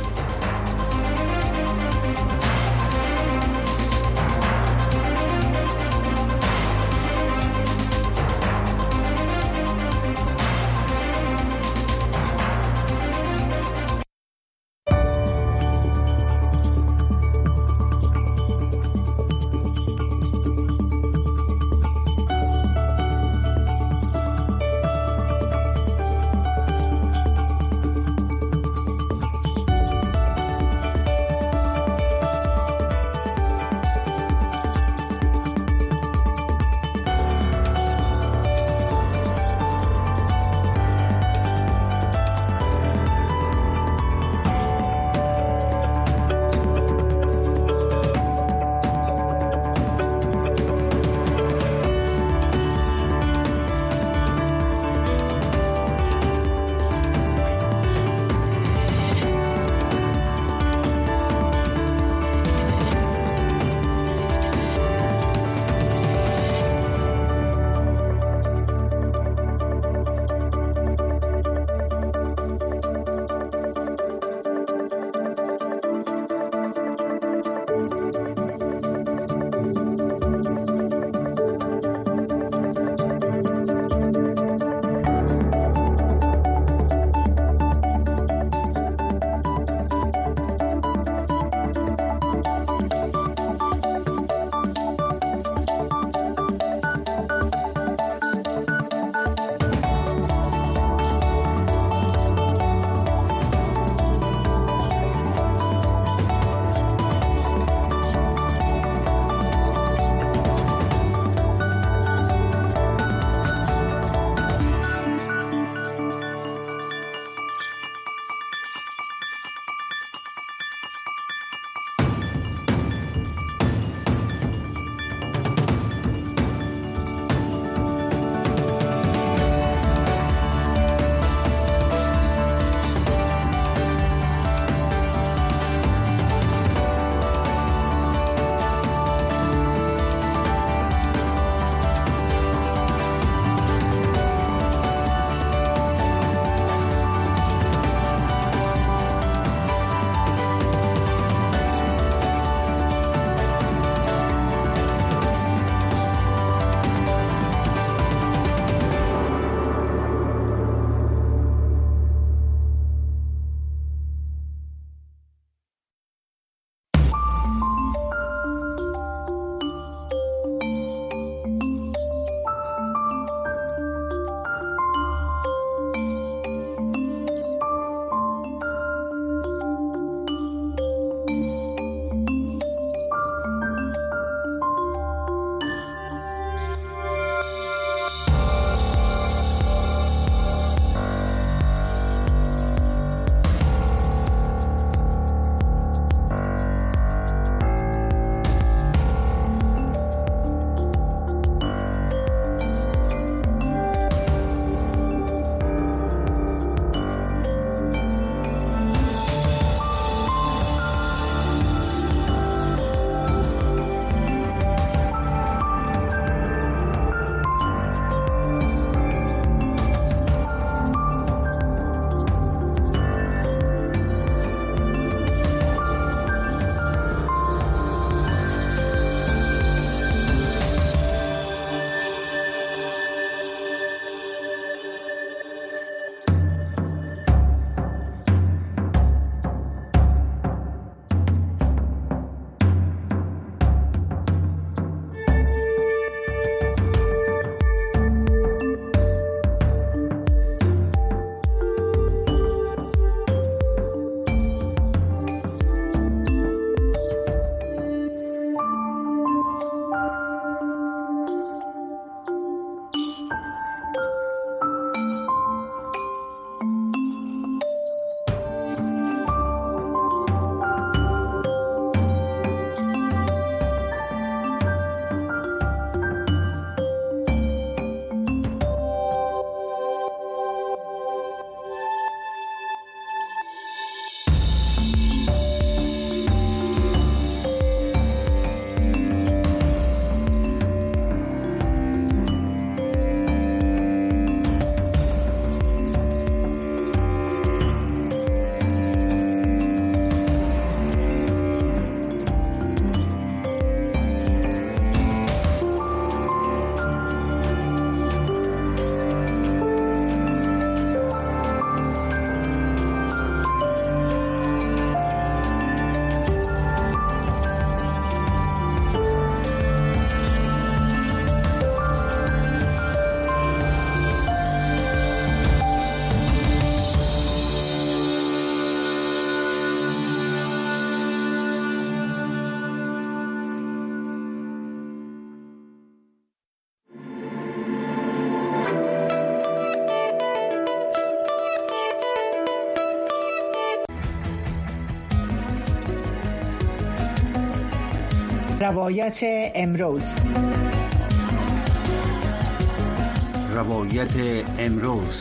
روایت امروز. روایت امروز.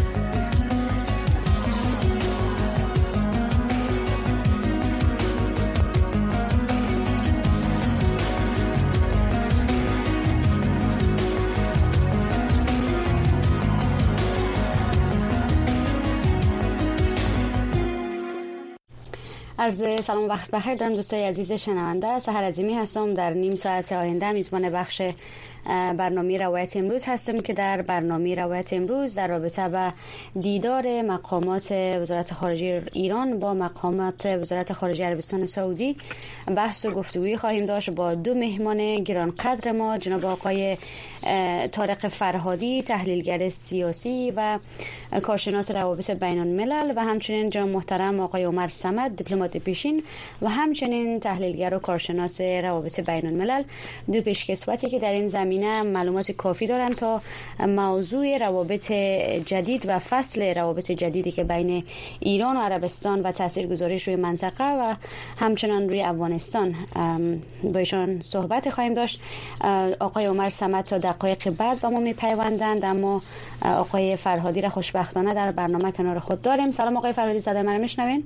عرض سلام وقت بخیر دارم دوستای عزیز شنونده. سحر عظیمی هستم. در نیم ساعت آینده میزبان بخش برنامه روایت امروز هستم که در برنامه روایت امروز در رابطه با دیدار مقامات وزارت خارجه ایران با مقامات وزارت خارجه عربستان سعودی بحث و گفتگویی خواهیم داشت با دو مهمان گرانقدر ما، جناب آقای طارق فرهادی، تحلیلگر سیاسی و کارشناس روابط بین الملل، و همچنین جناب محترم آقای عمر صمد، دیپلمات پیشین و همچنین تحلیلگر و کارشناس روابط بین الملل. دو پیشکسوتی که در این زمینه معلومات کافی دارند تا موضوع روابط جدید و فصل روابط جدیدی که بین ایران و عربستان و تاثیرگذاریش روی منطقه و همچنان روی افغانستان با ایشان صحبت خواهیم داشت. آقای عمر صمد تا دقایق بعد با ما میپیوندند، اما آقای فرهادی را خوشبختانه در برنامه کنار خود داریم. سلام آقای فرهادی، صدای من میشنوین؟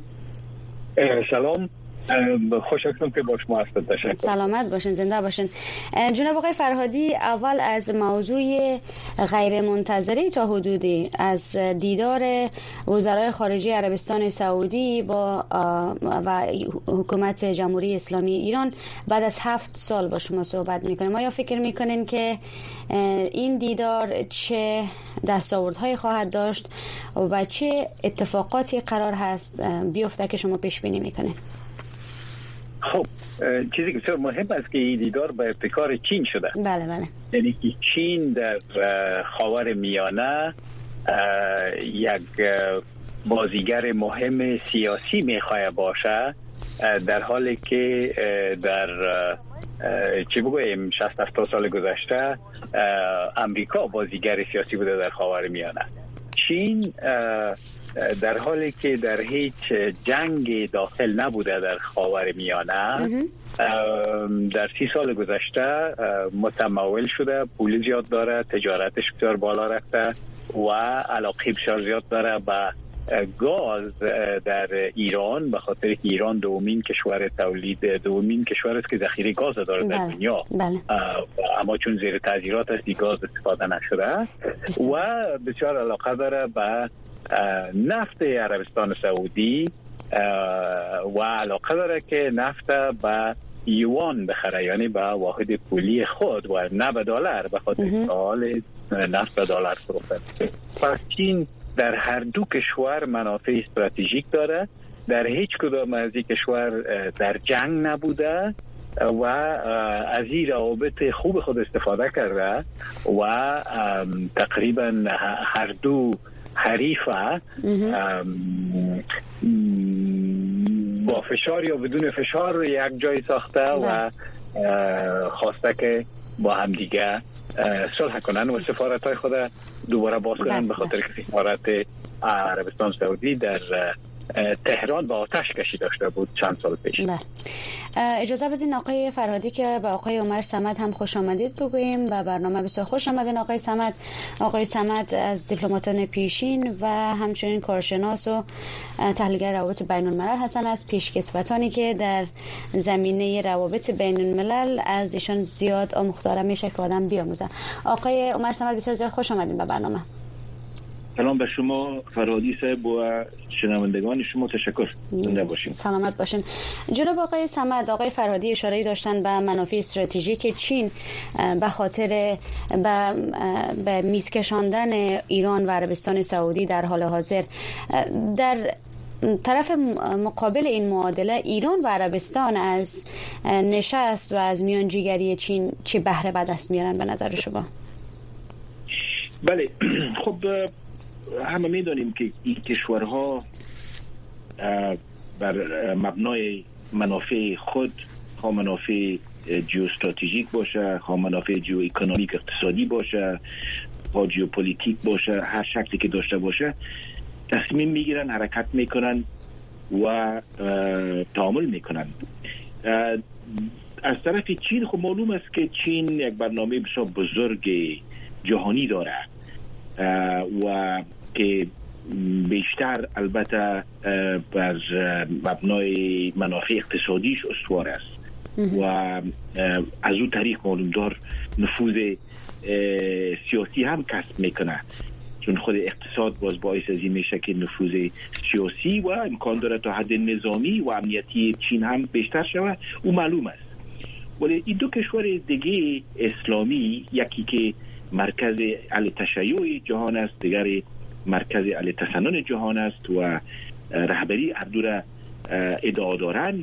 سلام، خوش هستم که با شما هستم. تشکر. سلامت باشین، زنده باشین. جناب آقای فرهادی، اول از موضوع غیر منتظری تا حدودی از دیدار وزرای خارجه عربستان سعودی با و حکومت جمهوری اسلامی ایران بعد از هفت سال با شما صحبت میکنیم. آیا فکر میکنین که این دیدار چه دستاوردهایی خواهد داشت و چه اتفاقاتی قرار هست بیفته که شما پیش بینی میکنین؟ خب، چیزی که بسیار مهم است که این دیدار به ابتکار چین شده. بله بله. یعنی که چین در خاور میانه یک بازیگر مهم سیاسی میخواه باشه، در حالی که در چی بگویم شصت هفتاد سال گذشته امریکا بازیگر سیاسی بوده در خاور میانه. چین در حالی که در هیچ جنگ داخل نبوده در خاور میانه، در سی سال گذشته متمول شده، پول زیاد داره، تجارتش بسیار بالا رفته و علاقه بسیار زیاد داره به گاز در ایران، به خاطر که ایران دومین کشور تولید دومین کشور است که ذخیره گاز داره در بله. دنیا. بله. اما چون زیر تعذیرات است گاز استفاده نشده و بسیار علاقه داره به نفت عربستان سعودی و علاقه داره که نفت به یوان بخره، یعنی به واحد پولی خود و نه به دلار، به خاطر حال نفت به دلار فروخته. پس چین در هر دو کشور منافع استراتژیک داره، در هیچ کدام از این کشور در جنگ نبوده و از این روابط خوب خود استفاده کرده و تقریبا هر دو حریفه با فشار یا بدون فشار یک جای ساخته و خواسته که با هم دیگه صلح کنن و سفارت های خود دوباره باز کنن، به خاطر که سفارت عربستان سعودی در تهران با آتش کشی داشته بود چند سال پیش. بله. اجازه بدین آقای فرهادی که به آقای عمر صمد هم خوش آمدید بگوییم و برنامه بسیار خوش آمدین آقای صمد. آقای صمد از دیپلماتان پیشین و همچنین کارشناس و تحلیلگر روابط بین الملل هستن، از پیشکسوتانی که در زمینه روابط بین الملل از ایشان زیاد آموختاره میشه که آدم بیاموزه. آقای عمر صمد بسیار زیاد خوش آمدین به برنامه. سلام به شما فرهادی صاحب و شنوندگان شما، تشکر. زنده باشین. سلامت باشین. جناب آقای صمد، آقای فرهادی اشاره داشتن به منافع استراتژیک چین به خاطر به, به میز کشاندن ایران و عربستان سعودی در حال حاضر. در طرف مقابل این معادله ایران و عربستان از نشست و از میانجیگری چین چه بهره به دست میارن به نظر شما؟ بله، خب همه میدانیم که این کشورها بر مبنای منافع خود، خواه منافع جیو استراتژیک باشه، خواه منافع جیو اکونومیک اقتصادی باشه، خواه جیو پولیتیک باشه، هر شکلی که داشته باشه، تصمیم میگیرن، حرکت میکنن و تعامل میکنن. از طرف چین خب معلوم است که چین یک برنامه بسیار بزرگ جهانی داره و که بیشتر البته بر مبنای منافع اقتصادیش استوار است و از اون طریق معلوم دار نفوذ سیاسی هم کسب میکنه، چون خود اقتصاد باز باعث از این میشه که نفوذ سیاسی و امکان داره تا حد نظامی و امنیتی چین هم بیشتر شود. او معلوم است. ولی این دو کشور دیگه اسلامی، یکی که مرکز اهل تشیع جهان است، دیگری مرکز اهل تسنن جهان است و رهبری هر دو را ادعا دارن،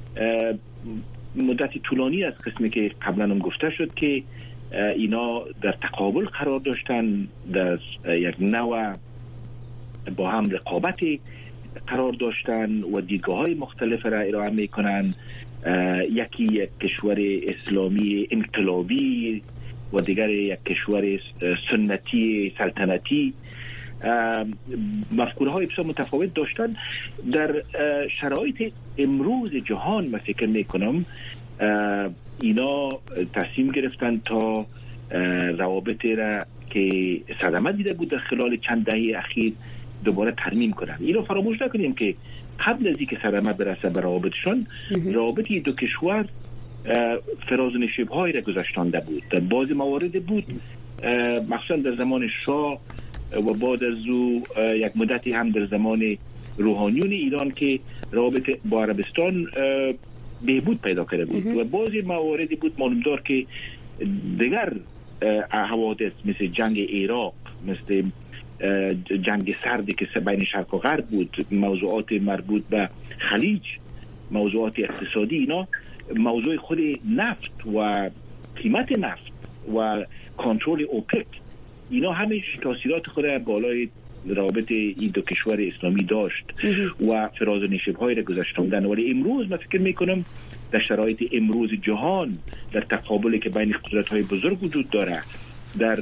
مدت طولانی از قسمی که قبلا هم گفته شد که اینا در تقابل قرار داشتن، در یک نوع با هم رقابت قرار داشتن و دیدگاه های مختلف را ارائه میکنن. یکی یک کشور اسلامی انقلابی و دیگر یک کشور سنتی سلطنتی. مفکوره های بسیار متفاوت داشتن. در شرایط امروز جهان من فکر میکنم اینا تصمیم گرفتن تا روابط را که صدمه دیده بود در خلال چند دهه اخیر دوباره ترمیم کنن. اینو فراموش نکنیم که قبل از اینکه صدمه برسه به روابطشان، روابط دو کشور فراز و نشیب‌هایی را گذاشتنده بود. در بعضی موارد بود، مخصوصا در زمان شاه و بعد از او یک مدتی هم در زمان روحانیون ایران که رابطه با عربستان بهبود پیدا کرده بود و بعضی مواردی بود معلومدار که دیگر حوادث مثل جنگ عراق، مثل جنگ سردی که بین شرق و غرب بود، موضوعات مربوط به خلیج، موضوعات اقتصادی، اینا موضوع خود نفت و قیمت نفت و کنترل اوپک، اینا همیشه تاثیرات خود بالای روابط این دو کشور اسلامی داشت و فراز و نشیب‌های را گذاشتندن. ولی امروز من فکر میکنم در شرایط امروز جهان، در تقابلی که بین قدرت‌های بزرگ وجود داره، در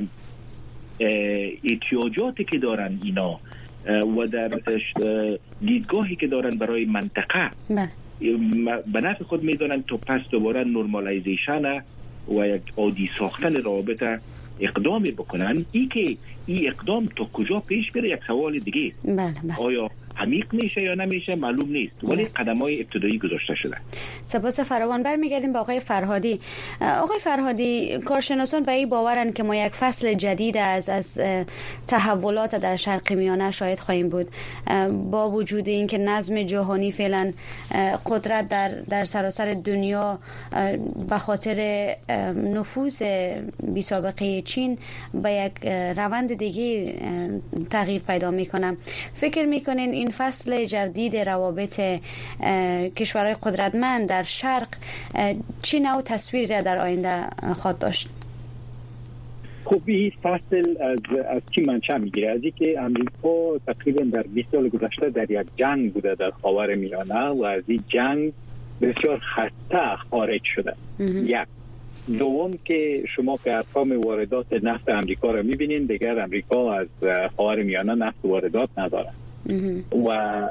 احتیاجاتی که دارن اینا و در دیدگاهی که دارن برای منطقه، به نفع خود میدونن تو پس دوباره نورمالایزیشن و یک عادی ساختن روابط اقدام بکنن. ای که این اقدام تا کجا پیش بره یک سوال دیگه. بله بله. آیا عمیق میشه یا نمیشه معلوم نیست، ولی قدم‌های ابتدایی گذاشته شده. سپاس فراوان. برمیگردیم به آقای فرهادی. آقای فرهادی، کارشناسان به این باورن که ما یک فصل جدید از از تحولات در شرق میانه شاهد خواهیم بود، با وجود اینکه نظم جهانی فعلا قدرت در در سراسر دنیا به خاطر نفوذ بی سابقه چین به یک روند دیگه تغییر پیدا میکنه. فکر میکنین این فصل جدید روابط کشورهای قدرتمند در شرق چی نوع تصویری را در آینده خواهد داشت؟ خب این فصل از از چی منشأ میگیره؟ از اینکه امریکا تقریبا در بیست سال گذشته در یک جنگ بوده در خاورمیانه و از این جنگ بسیار خسته خارج شده. یک دوم که شما که ارقام واردات نفت امریکا را میبینین، دیگر امریکا از خاورمیانه نفت واردات نداره و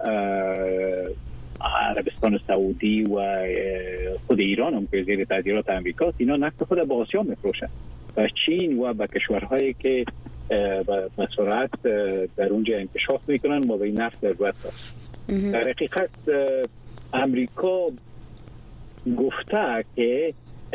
عربستان سعودی و خود ایران هم که زیر تاثیرات امریکاست، اینا نفت خود به آسیا میفروشن و چین و به کشورهایی که به سرعت در اونجا انکشاف میکنن و به این نفت ضرورت دارن. در حقیقت امریکا گفته که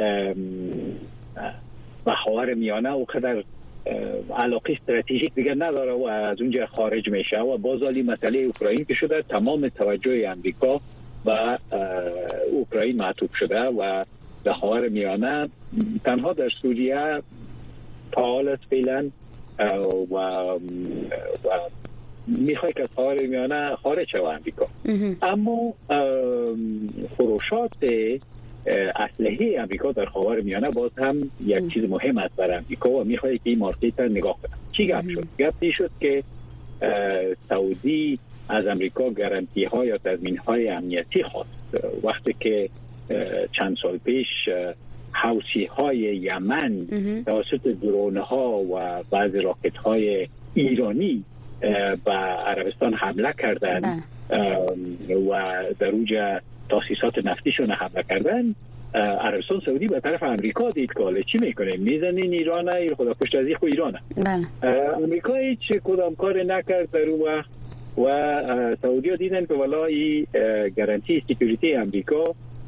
به خاورمیانه و قدر علاقه استراتژیک دیگر نداره و از اونجا خارج میشه و بازالی مسئله اوکراین که شده تمام توجه امریکا و اوکراین معطوف شده و در خاورمیانه تنها در سوریه فعال است فعلا و, و میخواد که از خاورمیانه خارج شود امریکا. اما فروشات اسلحه امریکا در خاورمیانه باز هم یک چیز مهم است برای امریکا و میخواد که این مارکت را نگاه کنه. چی گپ شد؟ گپ شد که سعودی از امریکا گارانتی ها یا تضمین های امنیتی خواست وقتی که چند سال پیش حوثی های یمن توسط درون ها و بعضی راکت های ایرانی به عربستان حمله کردند و در اونجا تاسیسات نفتیشون حمله کردن، عربستان سعودی به طرف امریکا دید که چی میکنه، میزنین ایران، این خدا پشت از خو ایرانه. بله. امریکا هیچ کدام کار نکرد در اون وقت و سعودی ها دیدن که والا این گارانتی سکیوریتی امریکا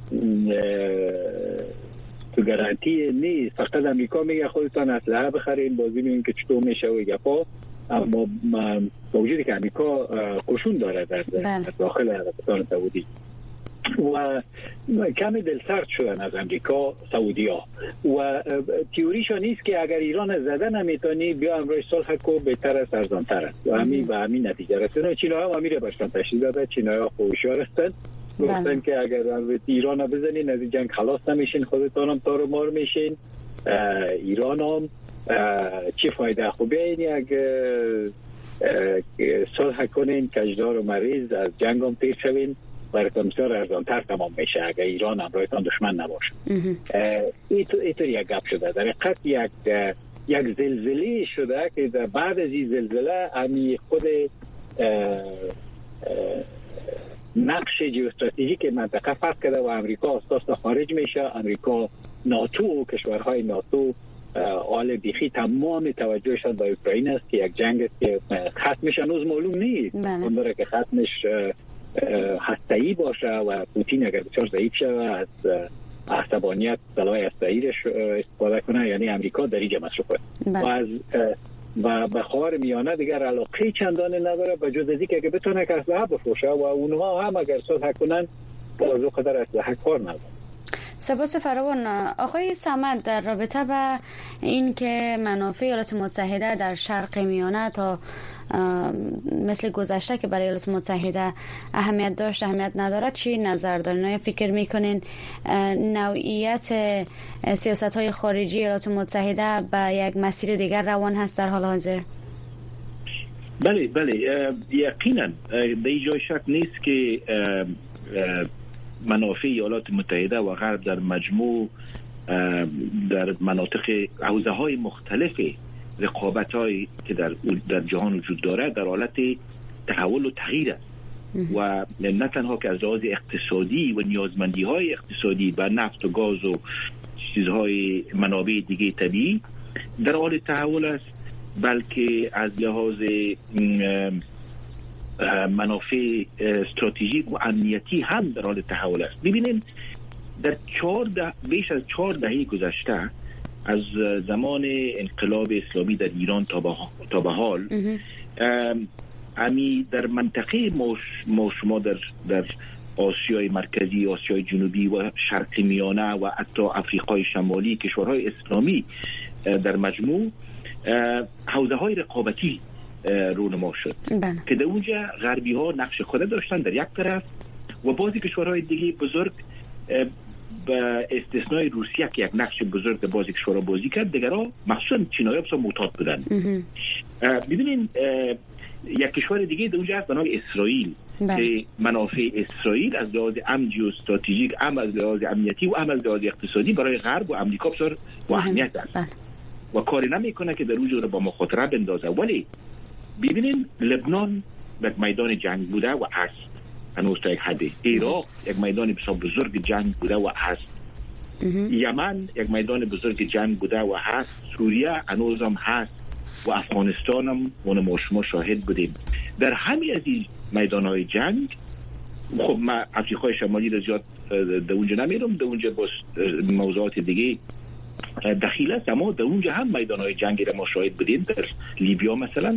تو گارانتی نیست، فقط امریکا میگه خودتان اسلحه بخرین، بازی میبینین که چطور میشه و گپا، اما موجودی که امریکا قشون داره در داخل عربستان سعودی و کمی دلسرد شدن از امریکا سعودی ها و تیوریشا نیست که اگر ایران زده نمیتونی بیا امروز صلح کو بهتر است ارزان‌تر است و همین و همین نتیجه رسیدن. چین‌ها هم امیر باشن تشخیص داده، چین‌ها هوشیار هستن، گفتن که اگر ایران بزنین از جنگ خلاص نمیشین، خودتون هم تار و مار میشین، ایران هم چی فایده؟ خوبه این یک صلح کنین کجدار و مریض از جنگ هم تیر شوین برای بسیار ارزان‌تر تمام میشه اگر ایران همراهتان دشمن نباشه. اینطور یک گپ شده. در حقیقت یک یک زلزله شده که بعد از این زلزله همی خود نقش جیوستراتژیک منطقه فرق کرده و امریکا اساس خارج میشه. امریکا، ناتو و کشورهای ناتو حال بیخی تمام توجهشان به اوکراین است که یک جنگ است که ختمش هنوز معلوم نیست. اون داره که ختمش هسته‌ای باشه و پوتین اگر بسیار ضعیف شه از عصبانیت سلاح هسته‌ای استفاده کنه، یعنی امریکا در اینجا مصرف کنه و از و به خاور میانه دیگر علاقه چندان نداره به جز اینکه اگه بتونه که اسلحه بفروشه و اونها هم اگر صلح کنن بازو قدر اسلحه کار نداره. سپاس فراوان. آقای صمد، در رابطه با این که منافع ایالات متحده در شرق میانه تا مثل گذشته که برای ایالات متحده اهمیت داشت اهمیت ندارد چی نظر دارین؟ آیا فکر میکنین نوعیت سیاست های خارجی ایالات متحده به یک مسیر دیگر روان هست در حال حاضر؟ بله بله یقینا به جای شک نیست که منافع ایالات متحده و غرب در مجموع در مناطق حوزه های مختلف رقابت هایی که در در جهان وجود داره در حالت تحول و تغییر است و نه تنها که از لحاظ اقتصادی و نیازمندی های اقتصادی به نفت و گاز و چیزهای منابع دیگه طبیعی در حال تحول است، بلکه از لحاظ منافع استراتژیک و امنیتی هم در حال تحول است. ببینید در چهارده بیش از چهار دهه گذشته از زمان انقلاب اسلامی در ایران تا به حال امی در منطقه ما شما در در آسیای مرکزی، آسیای جنوبی و شرق میانه و حتی آفریقای شمالی، کشورهای اسلامی در مجموع حوزه های رقابتی رونما شد بله. که در اونجا غربی ها نقش خود داشتن در یک طرف و بعضی کشورهای دیگه بزرگ به استثنای روسیه که یک نقش بزرگ در بعضی کشورها بازی کرد، دیگرها مخصوصا چینایی‌ها بسیار معتاد بودن. ببینین یک کشور دیگه در اونجا هست به نام اسرائیل بله. که منافع اسرائیل از لحاظ امن ژئواستراتژیک، هم از لحاظ امنیتی و هم از لحاظ اقتصادی برای غرب و امریکا بسیار با اهمیت است بله. و کاری نمیکنه که در اونجا رو با مخاطره بندازه. ولی ببینین لبنان یک میدان جنگ بوده و هست هنوز تا یک حدی، عراق یک میدان بسیار بزرگ جنگ بوده و هست، یمن یک میدان بزرگ جنگ بوده و هست، سوریه هنوز هم هست و افغانستان هم ما شما شاهد بودیم. در همه از این میدانهای جنگ خب من افریقای شمالی رو زیاد در اونجا نمیرم، در اونجا با موضوعات دیگه دخیل است، اما در اونجا هم میدانهای جنگی رو ما شاهد بودیم، در لیبیا مثلا،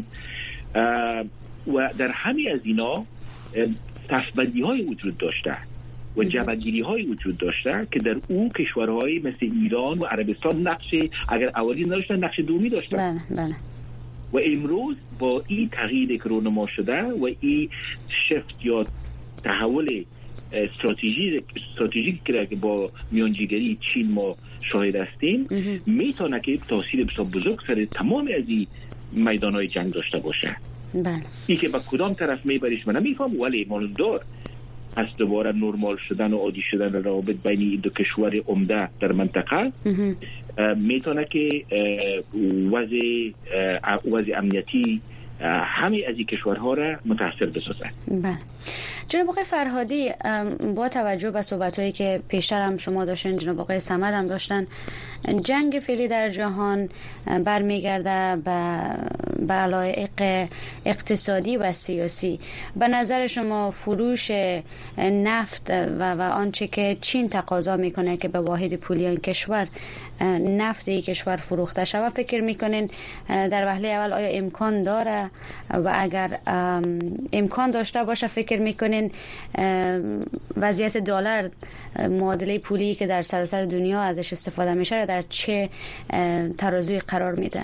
و در همه از اینا تصبندی های وجود داشته و جبهگیری های وجود داشته که در اون کشورهای مثل ایران و عربستان نقش اگر اولی نداشتن نقش دومی داشتن بله بله. و امروز با این تغییر که رونما شده و این شفت یا تحول استراتژی استراتژیک که با میانجیگری چین ما شاهد هستیم میتونه که تاثیر بسیار بزرگ سر تمام از این میدانهای جنگ داشته باشه. بله. این که با کدام طرف میبریش من نمیفهم، ولی معلوم دار از دوباره نرمال شدن و عادی شدن روابط بین این دو کشور عمده در منطقه میتونه که وضع وضع امنیتی همه از این کشورها را متاثر بسازه. بله. جناب آقای فرهادی، با توجه به صحبت‌هایی که پیشتر هم شما داشتین، جناب آقای صمد هم داشتن، جنگ فعلی در جهان برمیگرده به علایق اقتصادی و سیاسی. به نظر شما فروش نفت و, و آنچه که چین تقاضا میکنه که به واحد پولی این کشور نفت این کشور فروخته شود، فکر میکنین در وهله اول آیا امکان داره و اگر امکان داشته باشه فکر میکنین وضعیت دلار، معادله پولی که در سراسر دنیا ازش استفاده میشه، در چه ترازوی قرار میده؟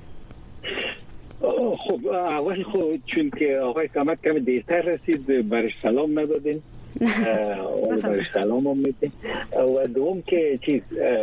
خب اول خب چون که آقای صمد کمی دیرتر رسید برش سلام ندادین، برش سلام هم میدین. و دوم که چیز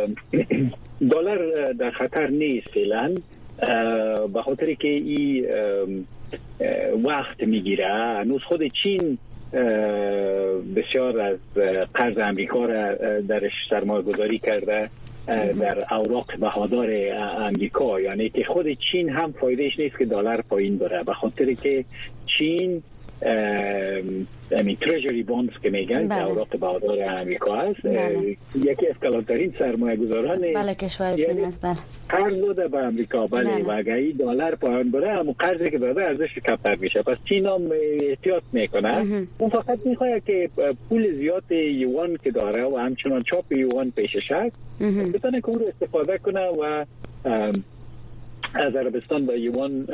دلار در خطر نیست فعلا، به خاطر که این وقت میگیره. هنوز خود چین بسیار از قرض امریکا را درش سرمایه گذاری کرده در اوراق بهادار امریکا، یعنی که خود چین هم فایدهش نیست که دلار پایین بره، به خاطر که چین همین تریجری بانز که میگن که اوراق بهادار امریکا هست، یکی از کلانترین سرمایه گذاران بله کشور چین است. بله قرض داده به امریکا. بله, بله. و اگر این دلار پایین بره همون قرضی که داده ارزش کمتر میشه، پس چین هم احتیاط میکنه. اون فقط میخواد که پول زیاد یوان که داره و همچنان چاپ یوان پیشش هست بتونه که اون رو استفاده کنه و از عربستان با یوان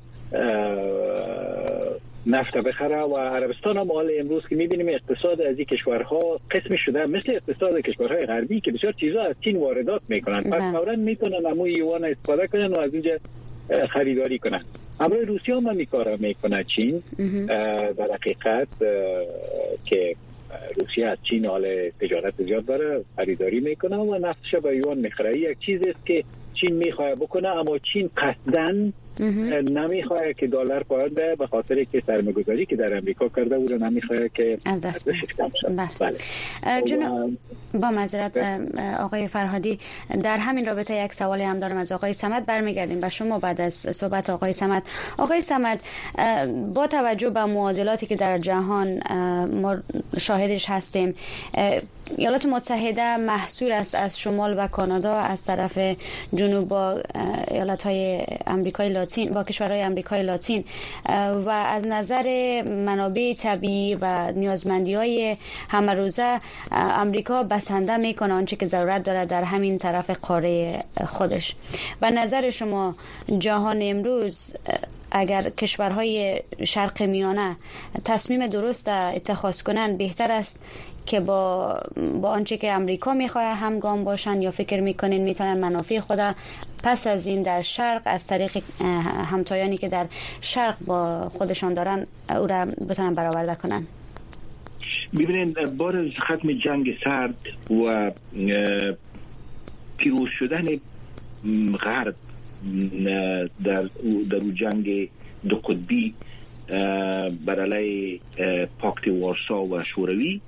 نفت بخره. و عربستان هم حال امروز که میبینیم اقتصاد از این کشورها قسم شده مثل اقتصاد کشورهای غربی که بسیار چیزا از چین واردات میکنن، پس فوراً میتونن همون یوان استفاده کنن و از اینجا خریداری کنن. همراه روسیه هم این کارا میکنه چین در حقیقت، که روسیه از چین حال تجارت زیاد داره، خریداری میکنه و نفتش با یوان میخره. یک چیزی است که چین میخواه بکنه، اما چین قصدن نمیخواه که دلار پایین بره، به خاطر که سرمایه‌گذاری که در امریکا کرده او رو نمیخواه که از دست بره. بله. جناب با معذرت آقای فرهادی، در همین رابطه یک سوالی هم دارم از آقای صمد. برمیگردیم به شما بعد از صحبت آقای صمد. آقای صمد، با توجه به معادلاتی که در جهان ما شاهدش هستیم، ایالات متحده محصور است از شمال و کانادا، از طرف جنوب با ایالت‌های آمریکای لاتین، با کشورهای آمریکای لاتین، و از نظر منابع طبیعی و نیازمندی‌های هم‌روزه آمریکا بسنده میکنه آنچه که ضرورت داره در همین طرف قاره خودش. به نظر شما جهان امروز اگر کشورهای شرق میانه تصمیم درست اتخاذ کنن، بهتر است که با با آنچه که امریکا میخواه همگام باشن، یا فکر میکنین میتونن منافع خود پس از این در شرق از طریق همتایانی که در شرق با خودشان دارن او را بتونن برآورده کنن؟ ببینید، بعد از ختم جنگ سرد و پیروز شدن غرب در در جنگ دو قطبی بر علیه پاکت وارسا و شوروی،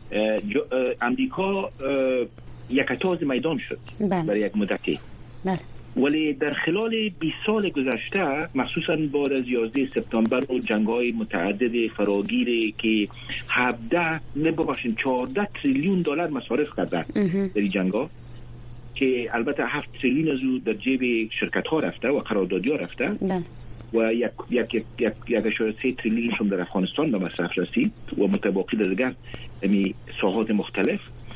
امریکا یک تاز میدان شد برای یک مدتی. بله. ولی در خلال بیست سال گذشته، مخصوصا بعد از یازده سپتامبر و جنگ‌های متعدد فراگیری که هفده نباشین چهارده تریلیون دلار مصارف کرده در این جنگ‌ها، که البته هفت تریلیون از او در جیب شرکت‌ها رفته و قراردادی‌ها رفته. بله. و یک یک یک یک یک اشاره سه تریلیون هم در افغانستان به مصرف رسید و متباقی در دیگر امی ساحات مختلف.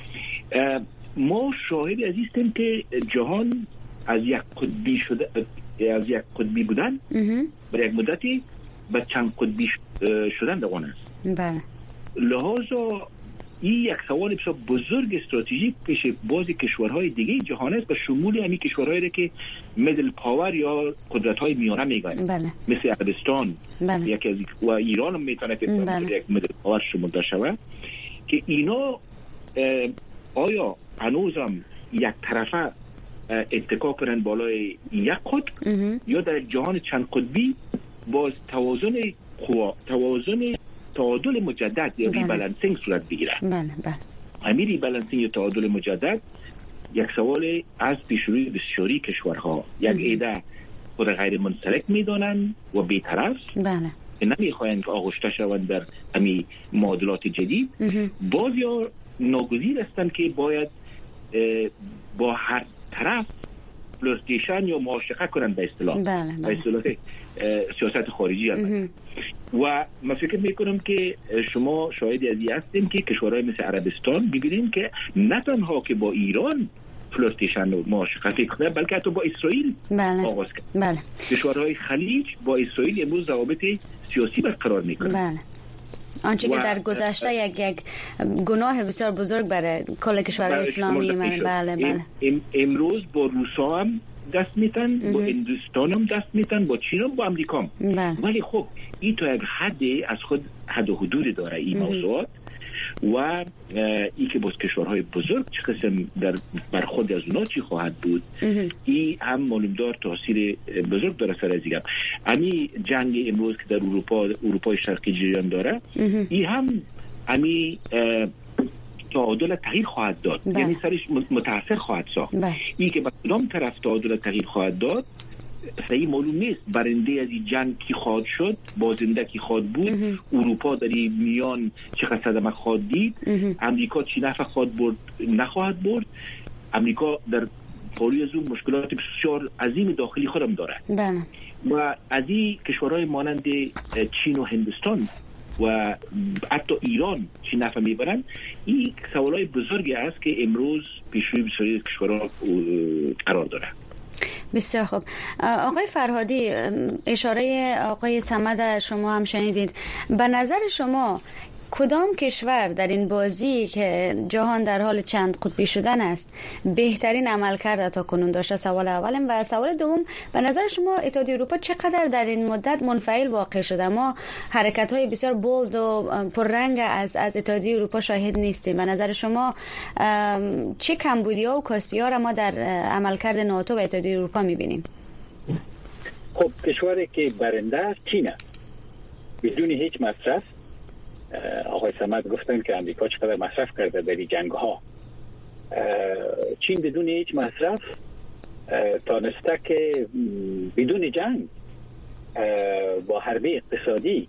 ما شاهد از هستیم که جهان از یک قطبی شده از یک قطبی بودن برای یک مدتی به چند قطبی شدن دوان است. بله. لحاظا این یک سوال بسیار بزرگ استراتژیک پیش بعضی کشورهای دیگه جهان است، به شمول همین کشورهایی که میدل پاور یا قدرت‌های میانه میگن. بله. مثل عربستان. بله. یکی از و ایران هم میتونه که بله. یک میدل پاور شمرده شود، که اینا آیا هنوزم یک طرفه اتکا کنن بالای یک قطب یا در جهان چند قطبی باز توازن قوا توازن تعادل مجدد یا بله. ریبالانسینگ صورت بگیره. بله بله. همین ریبالانسینگ یا تعادل مجدد یک سوال از پیشروی بسیاری کشورها، یک عده خود غیر منسلک میدانن و بی‌طرف، بله. نمیخواهند که آغشته شوند در همین معادلات جدید. بعضیا ناگزیر هستند که باید با هر طرف فلرتیشن یا معاشقه کنند به اصطلاح به اصطلاح سیاست خارجی هستند. و من فکر میکنم که شما شاهدی از این هستیم که کشورهای مثل عربستان ببینیم که نه تنها که با ایران فلرتیشن و معاشقه کنه بلکه حتی با اسرائیل بله. آغاز کرد. بله. کشورهای خلیج با اسرائیل امروز روابط سیاسی برقرار میکنه. بله. آنچه که در گذشته یک یک گناه بسیار بزرگ برای کل کشورهای اسلامی من بله بله ام امروز با روسا هم دست میتن، با هندوستان هم دست میتن، با چین هم، با امریکا هم. ولی خب این تا یک حدی از خود حد و حدود داره این موضوعات و ای که باز کشورهای بزرگ چه قسم در بر خود از اونا چی خواهد بود این هم معلومدار تاثیر بزرگ داره سر از دیگه. امی جنگ امروز که در اروپا اروپای شرقی جریان داره این هم امی تعادل تغییر خواهد داد، یعنی سرش متاثر خواهد ساخت. این که به کدام طرف تعادل تغییر خواهد داد صحیح معلوم نیست. برنده از این جنگ کی خواهد شد، بازنده کی خواهد بود، اروپا در این میان چقدر صدمه خواهد دید، امریکا چی نفع خواهد برد نخواهد برد. امریکا در پاری از اون مشکلات بسیار عظیم داخلی خودم داره بله. و از این کشورهای مانند چین و هندوستان و حتی ایران چی نفع میبرن. این سوالای بزرگی است که امروز پیشروی بسیاری کشورها قرار داره. بسیار خوب. آقای فرهادی، اشاره آقای صمد شما هم شنیدید. به نظر شما کدام کشور در این بازی که جهان در حال چند قطبی شدن است بهترین عمل کرده تا کنون داشته؟ سوال اولم. و سوال دوم، به نظر شما اتحادیه اروپا چقدر در این مدت منفعل واقع شده؟ ما حرکت های بسیار بولد و پررنگ از از اتحادیه اروپا شاهد نیستیم. به نظر شما چه کمبودی ها و کاستی ها را ما در عملکرد ناتو و اتحادیه اروپا میبینیم؟ خب کشوری که برنده است چین است بدون هیچ مصرف. آقای صمد گفتن که امریکا چقدر مصرف کرده در این جنگ ها. چین بدون هیچ مصرف تانسته که بدون جنگ با حربه اقتصادی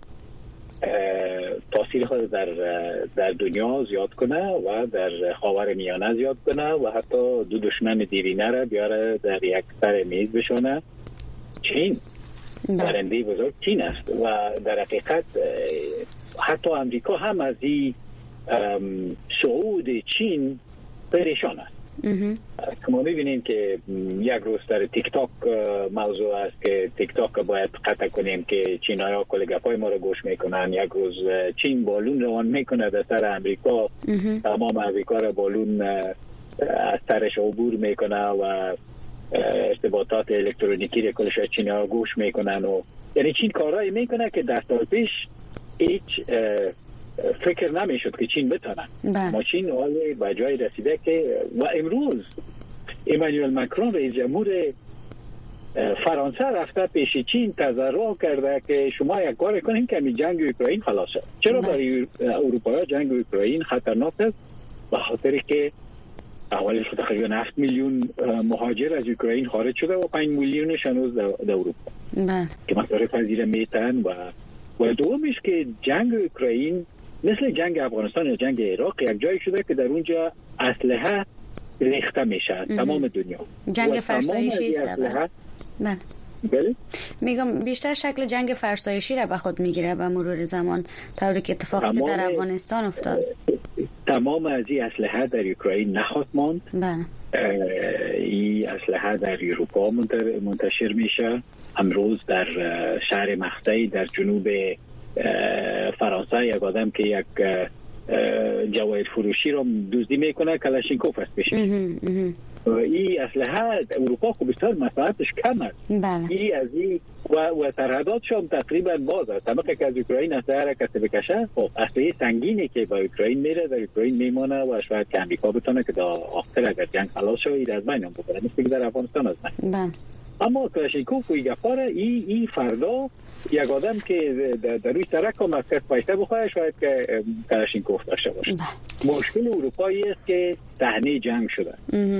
تاثیر خود در در دنیا زیاد کنه و در خاور میانه زیاد کنه و حتی دو دشمن دیرینه را بیاره در یک سر میز بشونه. چین برنده بزرگ چین است و در حقیقت حتی امریکا هم از این صعود چین پریشان است. ما میبینیم که یک روز در تیک تاک موضوع است که تیک تاک باید قطع کنیم که چینایی ها کل گپای ما رو گوش میکنن. یک روز چین بالون روان میکنه در سر امریکا، تمام امریکا رو بالون از سرش عبور میکنه و ارتباطات الکترونیکی رو کلش چینی ها گوش میکنن و یعنی چین کارهایی میکنه که در سال پیش هیچ فکر نمیشد که چین بتونه. ما چین حالی به جای رسیده که و امروز ایمانوئل مکرون رئیس جمهور فرانسه رفته پیش چین تضرع کرده که شما یک کار کنین که می جنگ اوکراین خلاص شد. چرا برای اروپا جنگ اوکراین خطرناک است؟ به خاطر که اولی تقریبا هفت میلیون مهاجر از اوکراین خارج شده و پنج میلیونش هنوز در اروپا که مصارف پذیر میتن و و دومش که جنگ اوکراین مثل جنگ افغانستان یا جنگ عراق یک جایی شده که در اونجا اسلحه ریخته میشه تمام دنیا. جنگ فرسایشی است. بله. بله. میگم بیشتر شکل جنگ فرسایشی را به خود میگیره به مرور زمان، طوری که اتفاقی که در افغانستان افتاد. تمام از این اسلحه در اوکراین نخواهد ماند. بله. این اسلحه در اروپا منتشر میشه. امروز در شهر مقطعی در جنوب فرانسه یک آدم که یک جواهر فروشی رو دزدی میکنه کلاشینکوف است بشه. این اسلحه اروپا خب بسیار مساحتش کم است. این از این و و سرحداتش هم تقریبا باز است. اما که از اوکراین اسلحه را کسی بکشه، خب اسلحه سنگینی که با اوکراین میره در اوکراین میمونه و شاید که امریکا بتونه که در آخر اگر جنگ خلاص شه این از بین هم ببره، مثل که در افغانستان از بین. بله. اما کلاشینکوف و گپاره ای ای فردا یک آدم که در روی سرک هم از کس پایسته بخواه شاید که کلاشینکوف داشته باشه. مشکل اروپایی است که صحنه جنگ شده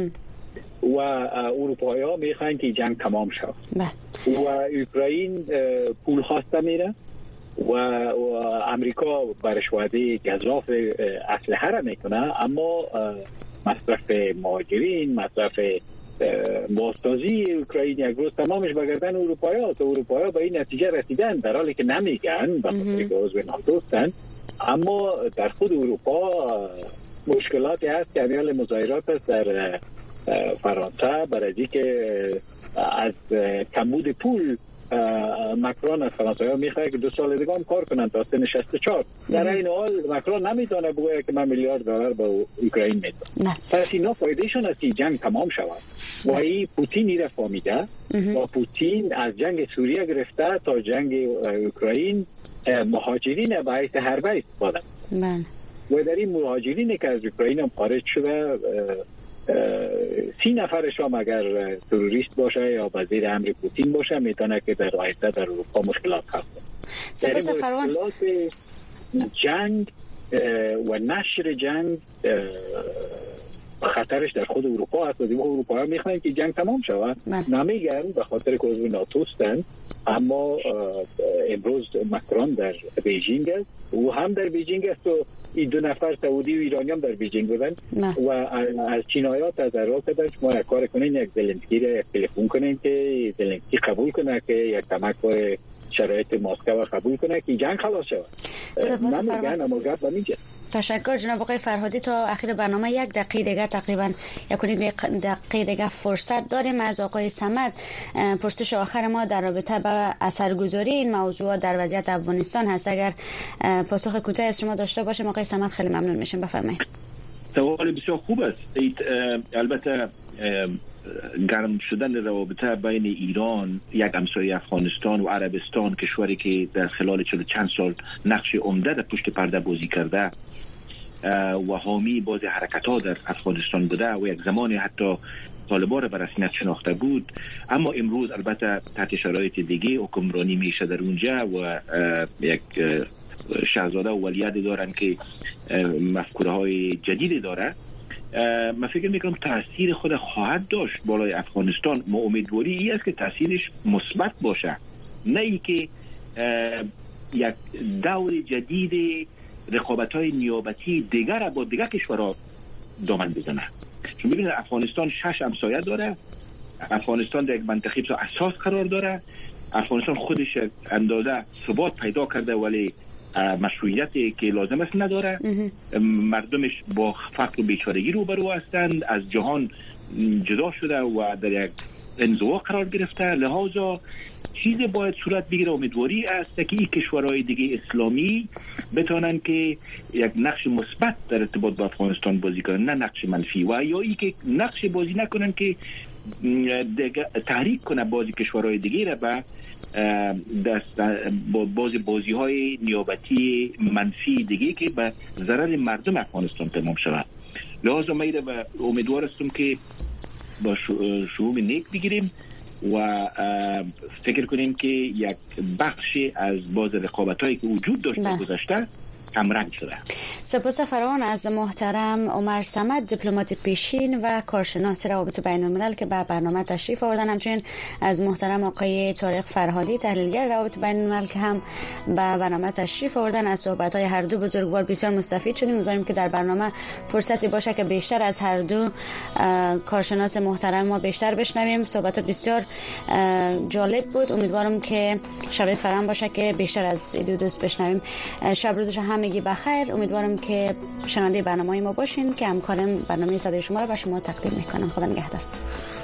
و اروپایی ها میخواین که جنگ تمام شد و اوکراین پول خواسته میره و, و امریکا برش وعده گزاف اسلحه را میکنه، اما مصرف مهاجرین، مصرف بازسازی اوکراین یک روز تمامش بگردن اروپایی ها. اروپایی ها به این نتیجه رسیدن، در حالی که نمیگن به خاطر که عضو ناتو هستند، اما در خود اروپا مشکلاتی هست که امیال مظاهرات است در فرانسه برای اینکه از کمبود پول مکرون از فرانسوی ها میخواه که دو سال دیگه هم کار کنند تا سن شصت و چهار. در این حال مکرون نمیتونه بگوید که من میلیارد دلار به اوکراین میدم. پس اینا فایدهشون از این جنگ تمام شود و این پوتین ایره فهمیده و پوتین از جنگ سوریه گرفته تا جنگ اوکراین مهاجرین باعث حربه استفاده و در این مهاجرین که از اوکراین هم خارج شده سی نفرش هم اگر تروریست باشه یا وزیر امر پوتین باشه میتونه که در آینده در اروپا مشکلات هست. سپاس فروان. جنگ و نشر جنگ خطرش در خود اروپا هست و اروپا ها میخواین که جنگ تمام شود، نمیگن به خاطر که عضو ناتو هستند، اما امروز مکرون در بیجینگ است و هم در بیجینگ است و این دو نفر سعودی و ایرانی هم در بیجینگ بودن و از چینایات تظاهرات کردن ما یک کار کنین، یک زلنسکی را یک تلفن کنین که زلنسکی قبول کنه که یک کمک به شرایط مسکو قبول کنه که جنگ خلاص شود. نمیگن اما گپ همینجا. تشکر جناب آقای فرهادی. تا اخیر برنامه یک دقیقه دیگه تقریبا یک دقیقه دیگه فرصت داریم. از آقای صمد پرسش آخر ما در رابطه با اثرگذاری این موضوع در وضعیت افغانستان هست. اگر پاسخ کوتاهی از شما داشته باشیم آقای صمد خیلی ممنون میشیم. بفرمایید. سوال بسیار خوب است. البته گرم شدن روابط بین ایران، یک همسایه افغانستان و عربستان، کشوری که در خلال چند چند سال نقش عمده در پشت پرده بازی کرده و حامی باز حرکت‌ها در افغانستان بوده و یک زمانی حتی طالبان را به رسمیت شناخته بود، اما امروز البته تحت شرایط دیگه حکمرانی میشه در اونجا و یک شاهزاده و ولیعهد دارن که مفکوره های جدید داره. من فکر میکنم تاثیر خود خواهد داشت بالای افغانستان. ما امیدواری ای است که تاثیرش مثبت باشه، نه ای که یک دور جدید رقابت‌های نیابتی دیگر با دیگر کشورها دامن بزنه. چون ببینید افغانستان شش همسایه داره، افغانستان در یک منطقه اساس قرار داره، افغانستان خودش اندازه ثبات پیدا کرده ولی مشروعیتی که لازم است نداره. مردمش با فقر و بیچارگی روبرو هستند، از جهان جدا شده و در یک انزوا قرار گرفته. لذا چیزی باید صورت بگیره. امیدواری است که این کشورهای دیگه اسلامی بتونن که یک نقش مثبت در ارتباط با افغانستان بازی کنن، نه نقش منفی، و یا ای که نقش بازی نکنن که تحریک کنه بازی کشورهای دیگه را به دست باز بازی های نیابتی منفی دیگه که به ضرر مردم افغانستان تمام شود. لذا من امیدوار هستم که با شعوب نیک بگیریم و فکر کنیم که یک بخش از باز رقابت هایی که وجود داشته گذشته کمرنگ شده. سپاس فراوان از محترم عمر صمد، دیپلمات پیشین و کارشناس روابط بین الملل که به برنامه تشریف آوردن. همچنین از محترم آقای طارق فرهادی، تحلیلگر روابط بین الملل که هم به برنامه تشریف آوردن. از صحبت‌های هر دو بزرگوار بسیار مستفید شدیم. امیدواریم که در برنامه فرصتی باشه که بیشتر از هر دو کارشناس محترم ما بیشتر بشنویم. صحبت بسیار جالب بود. امیدوارم که شرایط فراهم باشه که بیشتر از دو دوست بشنویم. شب روزش همگی بخیر. امیدوارم که شنونده برنامه ما باشین که همکارم برنامه صدای شما رو به شما تقدیم میکنم. خدا نگهدار.